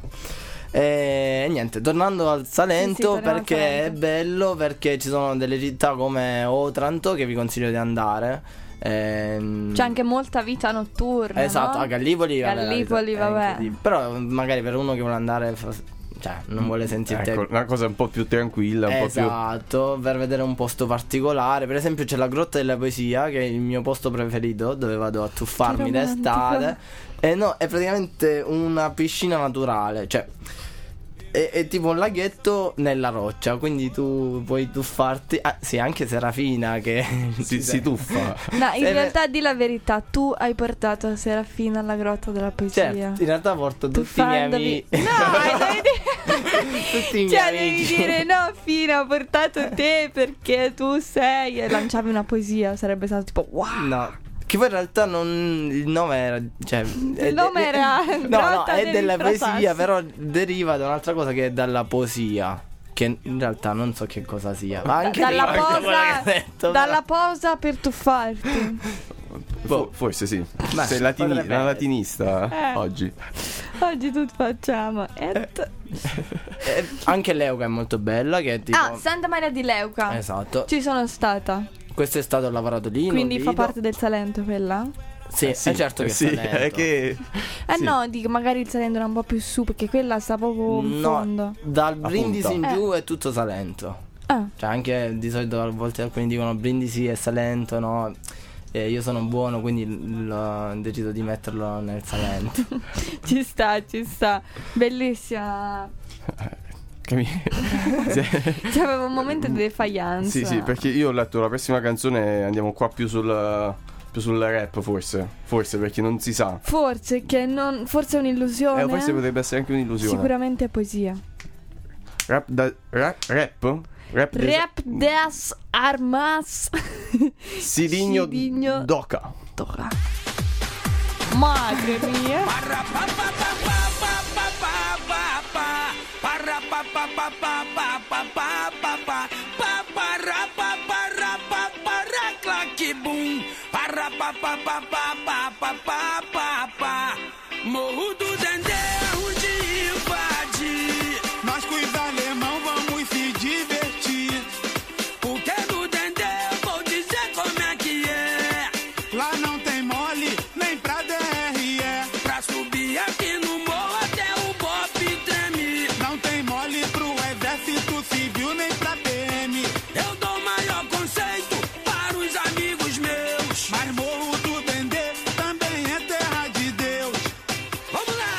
E niente, tornando al Salento, Sì, sì, torniamo al perché Salento. è bello, perché ci sono delle città come Otranto che vi consiglio di andare. Ehm, C'è anche molta vita notturna. esatto, no? a Gallipoli, vabbè, Gallipoli, è vabbè. incredibile. Però magari per uno che vuole andare, fa- cioè non vuole sentirti Ecco, una cosa un po' più tranquilla, un esatto, per vedere un posto particolare. Per esempio c'è la Grotta della Poesia, che è il mio posto preferito, dove vado a tuffarmi Che romantico. d'estate. E no, è praticamente una piscina naturale, cioè è, è tipo un laghetto nella roccia, quindi tu puoi tuffarti. Ah, sì, anche Serafina che più si, si tuffa. No, in Se- realtà di la verità, tu hai portato Serafina alla grotta della poesia. Certo, in realtà porto tutti i miei Tuffandovi- amici. No, devi dire... Tutti i miei Cioè, devi amici. dire no, Fina, ho portato te perché tu sei. E lanciavi una poesia, sarebbe stato tipo wow. No, che poi in realtà non, il nome era, cioè, il nome era no, no, Grotta è degli della poesia, Frasassi. però deriva da un'altra cosa che è dalla poesia, che in realtà non so che cosa sia. Ma anche Dalla lì, anche quello che posa, hai detto, dalla posa per tuffarti. Fo- forse sì. Beh, Sei latini- potrebbe una essere. latinista Eh. oggi. Oggi tutto facciamo. Et- Eh, anche Leuca è molto bella, che è tipo Ah, Santa Maria di Leuca. esatto. Ci sono stata. Quest'estate ho lavorato lì. in Quindi fa Oviedo. parte del Salento quella? Sì, Eh, è certo che sì, Salento. è che Eh sì. no, dico magari il Salento era un po' più su, perché quella sta proprio in fondo. No, dal Brindisi in Eh. giù è tutto Salento. Ah, Cioè anche di solito a volte alcuni dicono Brindisi e Salento, no? E io sono buono, quindi l- l- decido di metterlo nel Salento. ci sta, ci sta. Bellissima. Cami- Sì. Cioè, avevo un momento di defiance. Sì, sì, perché io ho letto la prossima canzone, andiamo qua più sul più sul rap forse. Forse perché non si sa. Forse che non. Forse è un'illusione. Eh, forse potrebbe essere anche un'illusione. Sicuramente è poesia. Rap da ra- rap? Rap, des- Rap das armas. Sidigno Sidigno Doca. Doca. Madre mia. Morro do Dendê, onde invadir. Nós com os alemão vamos se divertir. Porque no Dendê eu vou dizer como é que é. Lá não tem mole, nem pra D R E. Pra subir aqui no morro até o Bop treme. Não tem mole pro exército civil, nem pra P M. Eu dou maior conceito para os amigos meus. Mas Morro do Dendê também é terra de Deus. Vamos lá!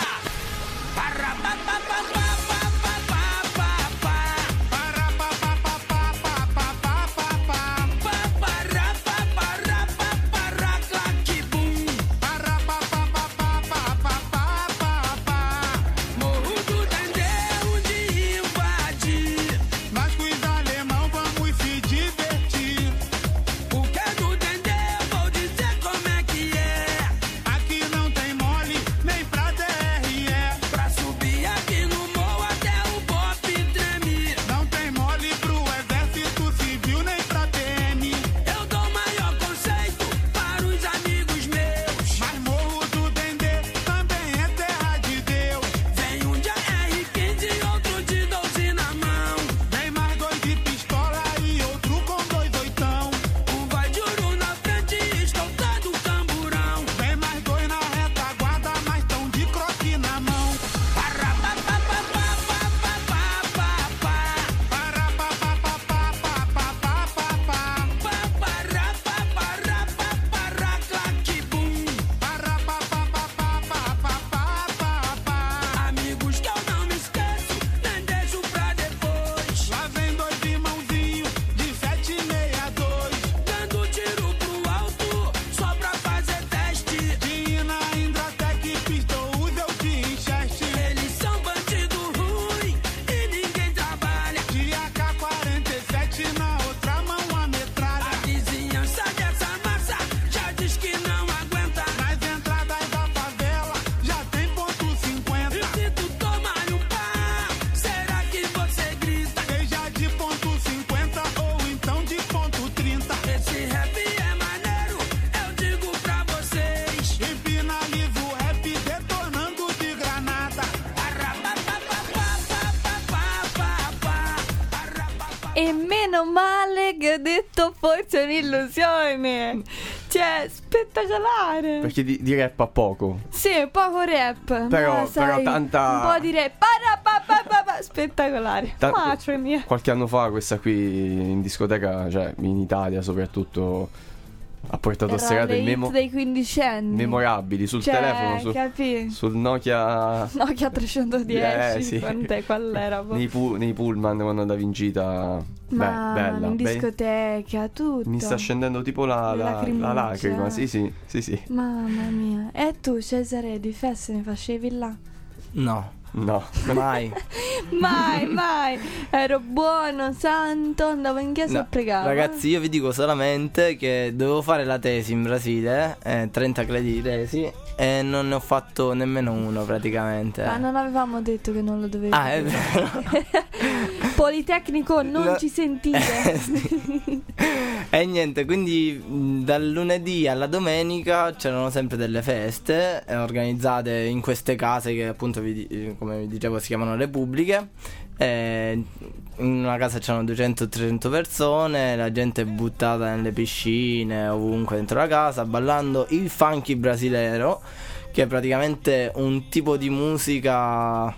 meno male che ho detto forse è un'illusione. Cioè, spettacolare. Perché di, di rap a poco. Sì, poco rap. Però- ma sai, però tanta- un po' di rap. Para, pa, pa, pa, pa. Spettacolare. Ta- Madre mia. Qualche anno fa questa qui in discoteca, cioè in Italia soprattutto, ha portato a Era serate le hit memo- dei quindicenni. memorabili sul Cioè, telefono, su- capì? sul Nokia. Nokia trecentodieci. Eh, sì. Quant'è? Qual era? boh? Nei, pu- nei pullman quando andava in gita. Ma Beh, bella. in Beh, discoteca, tutto. mi sta scendendo tipo la, Le la, lacrimucce. la lacrima. Sì, sì, sì, sì. Mamma mia. E tu, Cesare, di feste ne facevi là? No, No. mai. Mai, mai. Ero buono, santo, andavo in chiesa No, a pregare. Ragazzi, io vi dico solamente che dovevo fare la tesi in Brasile, eh, trenta crediti di tesi, e non ne ho fatto nemmeno uno praticamente. Ma non avevamo detto che non lo dovevi Ah, è fare. vero. Politecnico, non No. ci sentite. Eh, sì. E niente, quindi mh, dal lunedì alla domenica c'erano sempre delle feste eh, organizzate in queste case che appunto vi di- come vi dicevo si chiamano repubbliche. Eh, in una casa c'erano duecento trecento persone, la gente è buttata nelle piscine ovunque dentro la casa ballando il funky brasilero, che è praticamente un tipo di musica.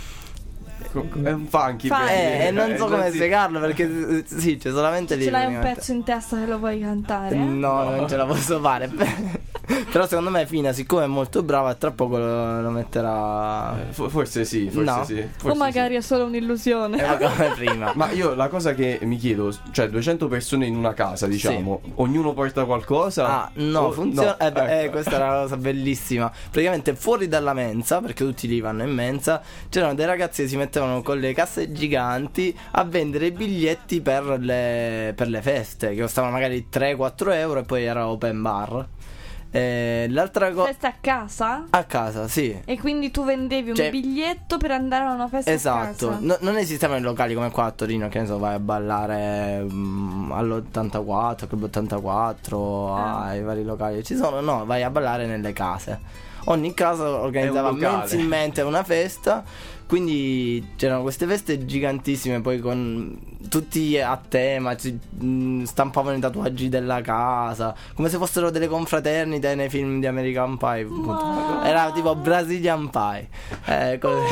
È un funky. Funky. Eh, e non so Eh, come sì. spiegarlo perché eh, sì, c'è solamente lì. Ce l'hai un praticamente. pezzo in testa che lo vuoi cantare? No, non ce la posso fare. Però secondo me Fina, siccome è molto brava, tra poco lo, lo metterà. Eh, fo- Forse sì, forse No. sì. O Forse magari sì. è solo un'illusione. Eh, come prima. Ma io la cosa che mi chiedo, cioè duecento persone in una casa, diciamo, ognuno porta qualcosa? Ah, no, O- funziona. no, eh, beh, eh, ecco. questa è una cosa bellissima. Praticamente fuori dalla mensa, perché tutti lì vanno in mensa, c'erano dei ragazzi che si mettevano con le casse giganti a vendere i biglietti per le, per le feste, che costavano magari tre quattro euro e poi era open bar. Eh, l'altra cosa. Festa a casa? A casa, sì. E quindi tu vendevi un Cioè- biglietto per andare a una festa a Esatto, casa? No- non esistevano i locali come qua a Torino, che ne so, vai a ballare mm, all'ottantaquattro, Club ottantaquattro, Ah. ai vari locali ci sono, no, vai a ballare nelle case. Ogni casa organizzava È un locale. mensilmente una festa, quindi c'erano queste feste gigantissime, poi con tutti a tema, ci- mm, stampavano i tatuaggi della casa, come se fossero delle confraternite nei film di American Pie. appunto. Era tipo Brazilian Pie. Eh, così.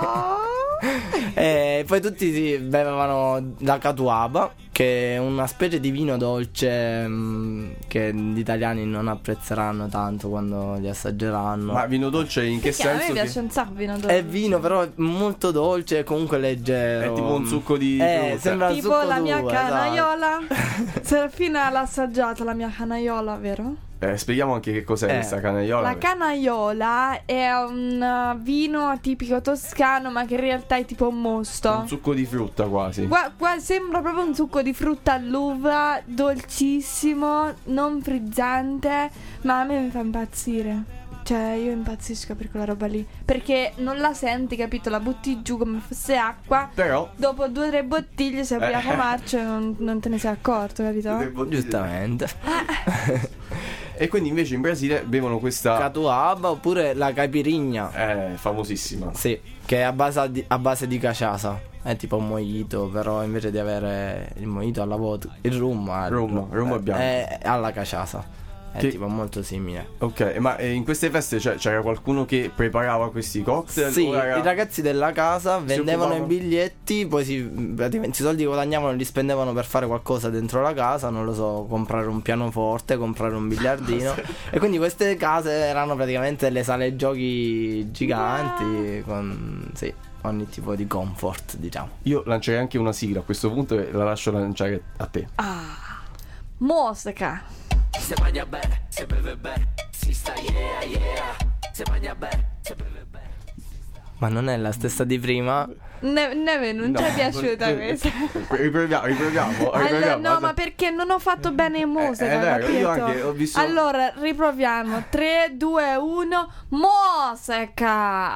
E poi tutti si bevevano la catuaba, che è una specie di vino dolce mh, che gli italiani non apprezzeranno tanto quando li assaggeranno. Ma vino dolce in che Perché a me senso? piace Che... un sacco vino dolce. È vino, però è molto dolce e comunque leggero. È tipo un succo di Eh, frutta. sembra il Tipo succo la mia d'uva, canaiola. esatto. Serafina l'ha assaggiata, la mia canaiola, vero? Eh, spieghiamo anche che cos'è Eh. questa canaiola. La canaiola è un uh, vino tipico toscano, ma che in realtà è tipo un mosto. Un succo di frutta quasi. Qua, qua sembra proprio un succo di frutta all'uva, dolcissimo, non frizzante, ma a me mi fa impazzire. Cioè, io impazzisco per quella roba lì. Perché non la senti, capito? La butti giù come fosse acqua. Però Dopo due o tre bottiglie, se apriamo Eh. marcio, non, non te ne sei accorto, capito? devo dire- Giustamente. E quindi invece in Brasile bevono questa Catuaba oppure la caipirinha. eh, famosissima. Sì, che è a base di, a base di caciasa. È tipo un mojito, però invece di avere il mojito alla vodka, il rum, ha- Rum, rum è bianco. è alla caciasa. È Che- tipo molto simile. Ok, ma eh, in queste feste c'è- c'era qualcuno che preparava questi cocktail? Sì, o era- i ragazzi della casa vendevano i occupavano? biglietti, poi si, praticamente i soldi che guadagnavano li spendevano per fare qualcosa dentro la casa, non lo so, comprare un pianoforte, comprare un biliardino. E quindi queste case erano praticamente le sale giochi giganti con sì, ogni tipo di comfort, diciamo. Io lancerei anche una sigla a questo punto e la lascio lanciare a te. Ah, musica. Se mangia bene, se beve bene, si sta yeah yeah. Se mangia bene, se beve bene. Ma non è la stessa di prima? Ne, Neve, non No, ti è piaciuta eh, questa? Riproviamo, riproviamo. Allora, riproviamo. no, ma perché non ho fatto bene in musica, Eh, è vero, capito? io anche ho visto- Allora, riproviamo. tre, due, uno, musica!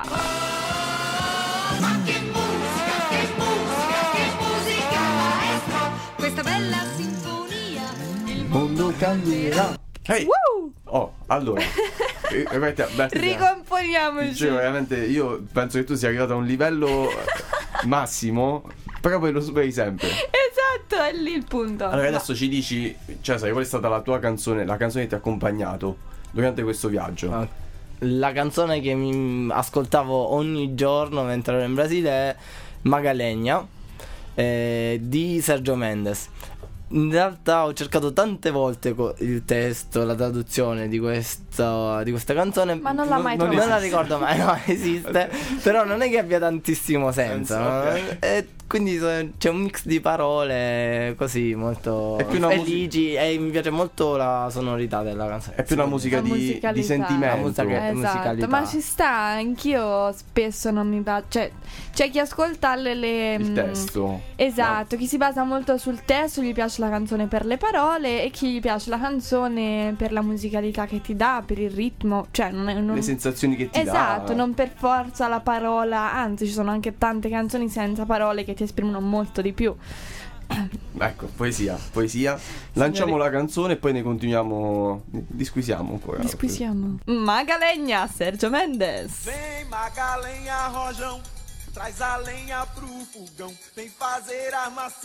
Questa bella sinfonia. Il mondo cambierà. Ehi! Woo! Oh, allora. eh, Roberta, beh, ti Ricomponiamoci. dicevo, veramente, io penso che tu sia arrivato a un livello massimo, però poi lo superi sempre. Esatto. è lì il punto. Allora adesso ci dici, Cesare, qual è stata la tua canzone, la canzone che ti ha accompagnato durante questo viaggio? Ah, La canzone che mi ascoltavo ogni giorno mentre ero in Brasile è Magalegna eh, di Sergio Mendes. In realtà ho cercato tante volte co- il testo, la traduzione di questa, di questa canzone. Ma non l'ha mai non, trovato. non la ricordo mai, no, esiste. Però non è che abbia tantissimo senso, no? Ok. E quindi so- c'è un mix di parole così molto È più una felici e mi piace molto la sonorità della canzone. È più una musica La di, musicalità. di sentimento. La musica- Esatto, musicalità. ma ci sta, anch'io spesso non mi va, cioè c'è chi ascolta le, le Il mm, testo. Esatto, chi si basa molto sul testo, gli piace la canzone per le parole, e chi gli piace la canzone per la musicalità che ti dà, per il ritmo, cioè non è non... Le sensazioni che ti Esatto, dà. non per forza la parola, anzi ci sono anche tante canzoni senza parole che ti esprimono molto di più. Ecco, poesia, poesia. Lanciamo la canzone e poi ne continuiamo. Disquisiamo ancora. Disquisiamo. Magalegna, Sergio Mendes. Vem Magalenha, Rojão, traz a lenha pro fogão, vem fazer armação.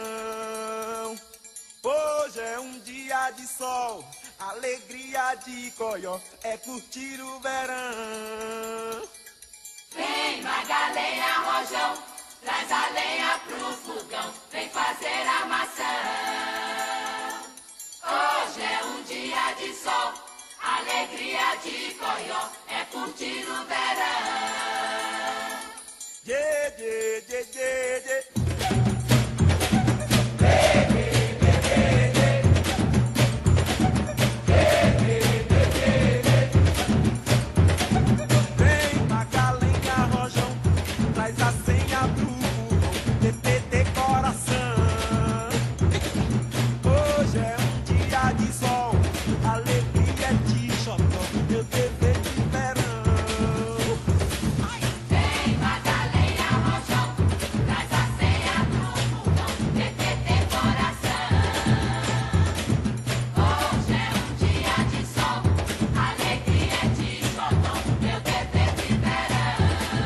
Hoje é um dia de sol, alegria de coió, é curtir o verão. Vem Magalenha, Rojão, traz a lenha pro fogão, vem fazer armação. Hoje é um dia de sol, alegria de coió, é curtir o verão. Yeah, yeah, yeah, yeah, yeah. Vem Magalenha, Rojão, traz a senha pro fogão, T T T coração. Hoje é um dia de sol, alegria de xodó, meu dever de verão. Vem Magalenha, Rojão, traz a senha pro fogão, T T T coração. Hoje é um dia de sol, alegria de xodó, meu dever de verão.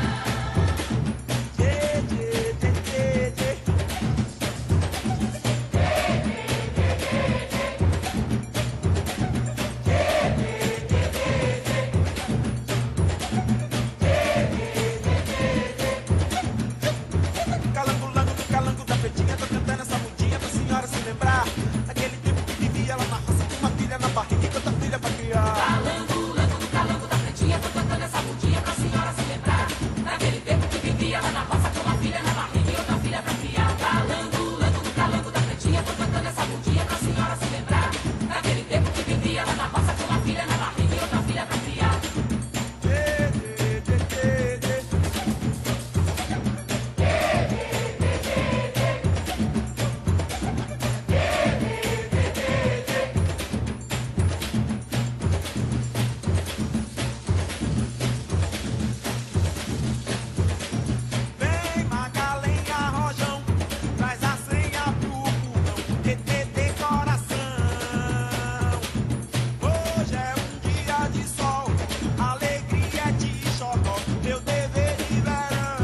Yeah, yeah, yeah, yeah, yeah. Calango, lango do calango da pretinha, tô cantando essa mudinha pra senhora se lembrar daquele tempo que vivia lá na roça com uma filha na barriga e outra filha pra criar. Calango, lango do calango da pretinha, tô cantando essa mudinha pra senhora se lembrar daquele tempo que vivia lá na roça com uma filha na barriga e outra filha pra criar. Calango, lango do calango da pretinha, tô cantando essa mudinha pra senhora se lembrar daquele tempo que vivia lá na roça com uma filha na barriga e outra filha pra criar. Yeah, yeah, yeah, yeah, yeah. Vem Magalenha, Rojão, traz a senha pro fogão, T T T coração. Hoje é um dia de sol, alegria de xodó, meu dever de verão.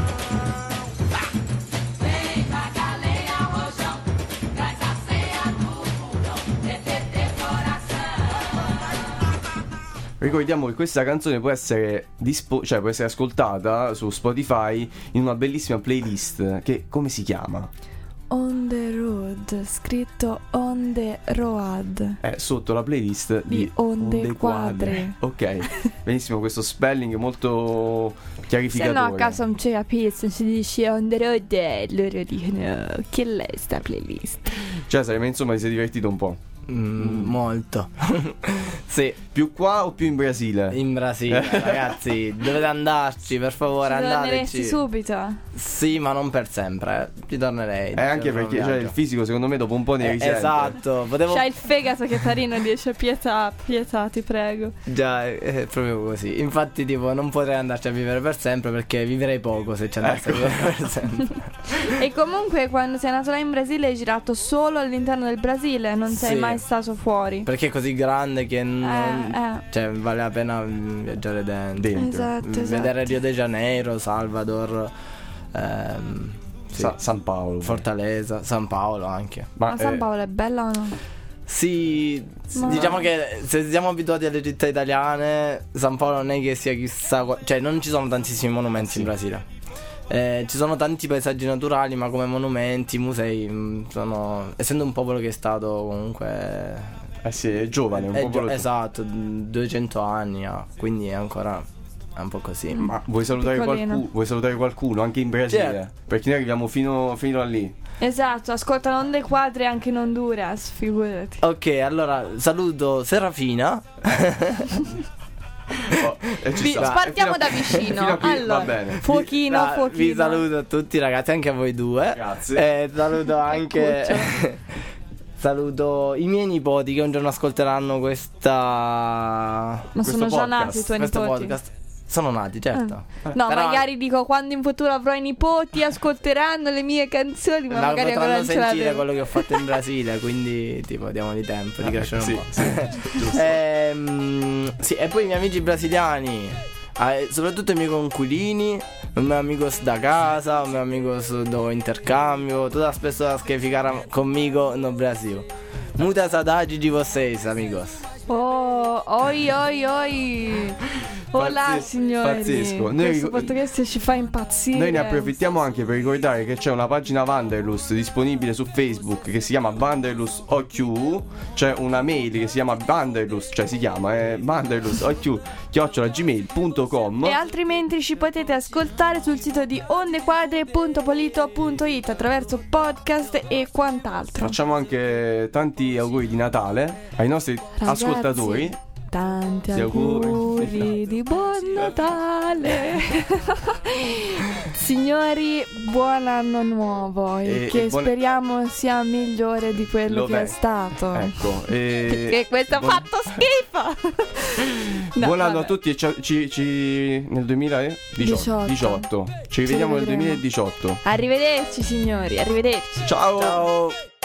Vem Magalenha, Rojão, traz a senha pro fogão, T T T coração. Ricordiamo che questa canzone può essere dispo- cioè può essere ascoltata su Spotify in una bellissima playlist che come si chiama? On the road, scritto on the road. È sotto la playlist di, Di Onde Quadre. Ok, benissimo, questo spelling molto Se chiarificatore. no a caso non c'è capito, si dice on the road e loro dicono che è sta playlist. Cesare, ma insomma ti sei divertito un po'. Mm, molto. Sì, Più qua o più in Brasile? in Brasile, ragazzi, dovete andarci, per favore, Ci torneresti andateci. subito. Sì, ma non per sempre, eh. Ci tornerei. Eh, anche Ci torno perché un cioè, il viaggio. fisico secondo me dopo un po' ne Eh, risente. esatto, potevo C'hai il fegato che Tarino dice pietà, pietà, ti prego. già, è proprio così. Infatti, tipo, non potrei andarci a vivere per sempre perché vivrei poco se ci andassi Ecco. a vivere per sempre. E comunque quando sei nato là in Brasile hai girato solo all'interno del Brasile, non sei Sì. mai stato fuori. Perché è così grande che non, Eh, eh. cioè, vale la pena mm, viaggiare dentro. Dentro. Esatto, esatto. Vedere Rio de Janeiro, Salvador. ehm, Sì. Sa- San Paolo. Fortaleza, San Paolo anche. Ma, Ma San eh, Paolo è bella o no? Sì, Ma- diciamo che se siamo abituati alle città italiane, San Paolo non è che sia chissà, qua- cioè non ci sono tantissimi monumenti Sì. in Brasile. Eh, ci sono tanti paesaggi naturali, ma come monumenti, musei, mh, sono, essendo un popolo che è stato comunque eh sì, è giovane, un è popolo. gio- esatto, duecento anni ha, quindi è ancora è un po' così. Ma vuoi salutare, Piccolino. qualcuno, vuoi salutare qualcuno anche in Brasile? Certo. Perché noi arriviamo fino, fino a lì. Esatto, ascoltano Onde Quadre anche in Honduras, figurati. Ok, allora saluto Serafina. Oh, e ci Vi- sta. partiamo E fino a- da vicino. fino a qui Allora, va bene. fuochino, Vi- ah, fuochino. Vi saluto a tutti ragazzi, anche a voi due. Grazie. E saluto anche saluto i miei nipoti che un giorno ascolteranno questa Ma questo sono già podcast, nati i tuoi questo nipoti? podcast. Sono nati, certo. No, Però magari dico quando in futuro avrò i nipoti ascolteranno le mie canzoni, ma la magari ancora potranno non ce sentire l'avevo. quello che ho fatto in Brasile, quindi tipo diamogli tempo di crescere un Sì, po'. sì, giusto. Ehm, sì, e poi i miei amici brasiliani, eh, soprattutto i miei conquilini, un mio amico da casa, un mio amico do intercambio, todas as pessoas que ficaram comigo no Brasil. Muita saudade de vocês, amigos. Oh, oi, oi, oi. Hola, Pazze- signori. pazzesco. Noi- Questo portoghese ci fa impazzire. Noi ne approfittiamo anche per ricordare che c'è una pagina Wanderlust disponibile su Facebook che si chiama Wanderlust O Q. C'è una mail che si chiama Wanderlust, cioè si chiama eh, Wanderlust O Q chiocciola gmail punto com. E altrimenti ci potete ascoltare sul sito di ondequadre punto polito punto it attraverso podcast e quant'altro. Facciamo anche tanti auguri di Natale ai nostri Ragazzi, ascoltatori. Tanti Ti auguri. auguri di buon Natale. Signori, buon anno nuovo e, E- che e buon- speriamo sia migliore di quello Lo che è è. stato. Ecco. E... Che questo ha buon- fatto schifo. No, Buon anno vabbè. a tutti e ci, ci- ci- nel duemiladiciotto diciotto. diciotto. Ci rivediamo nel rivedremo. duemiladiciotto. Arrivederci signori, arrivederci. Ciao. Ciao.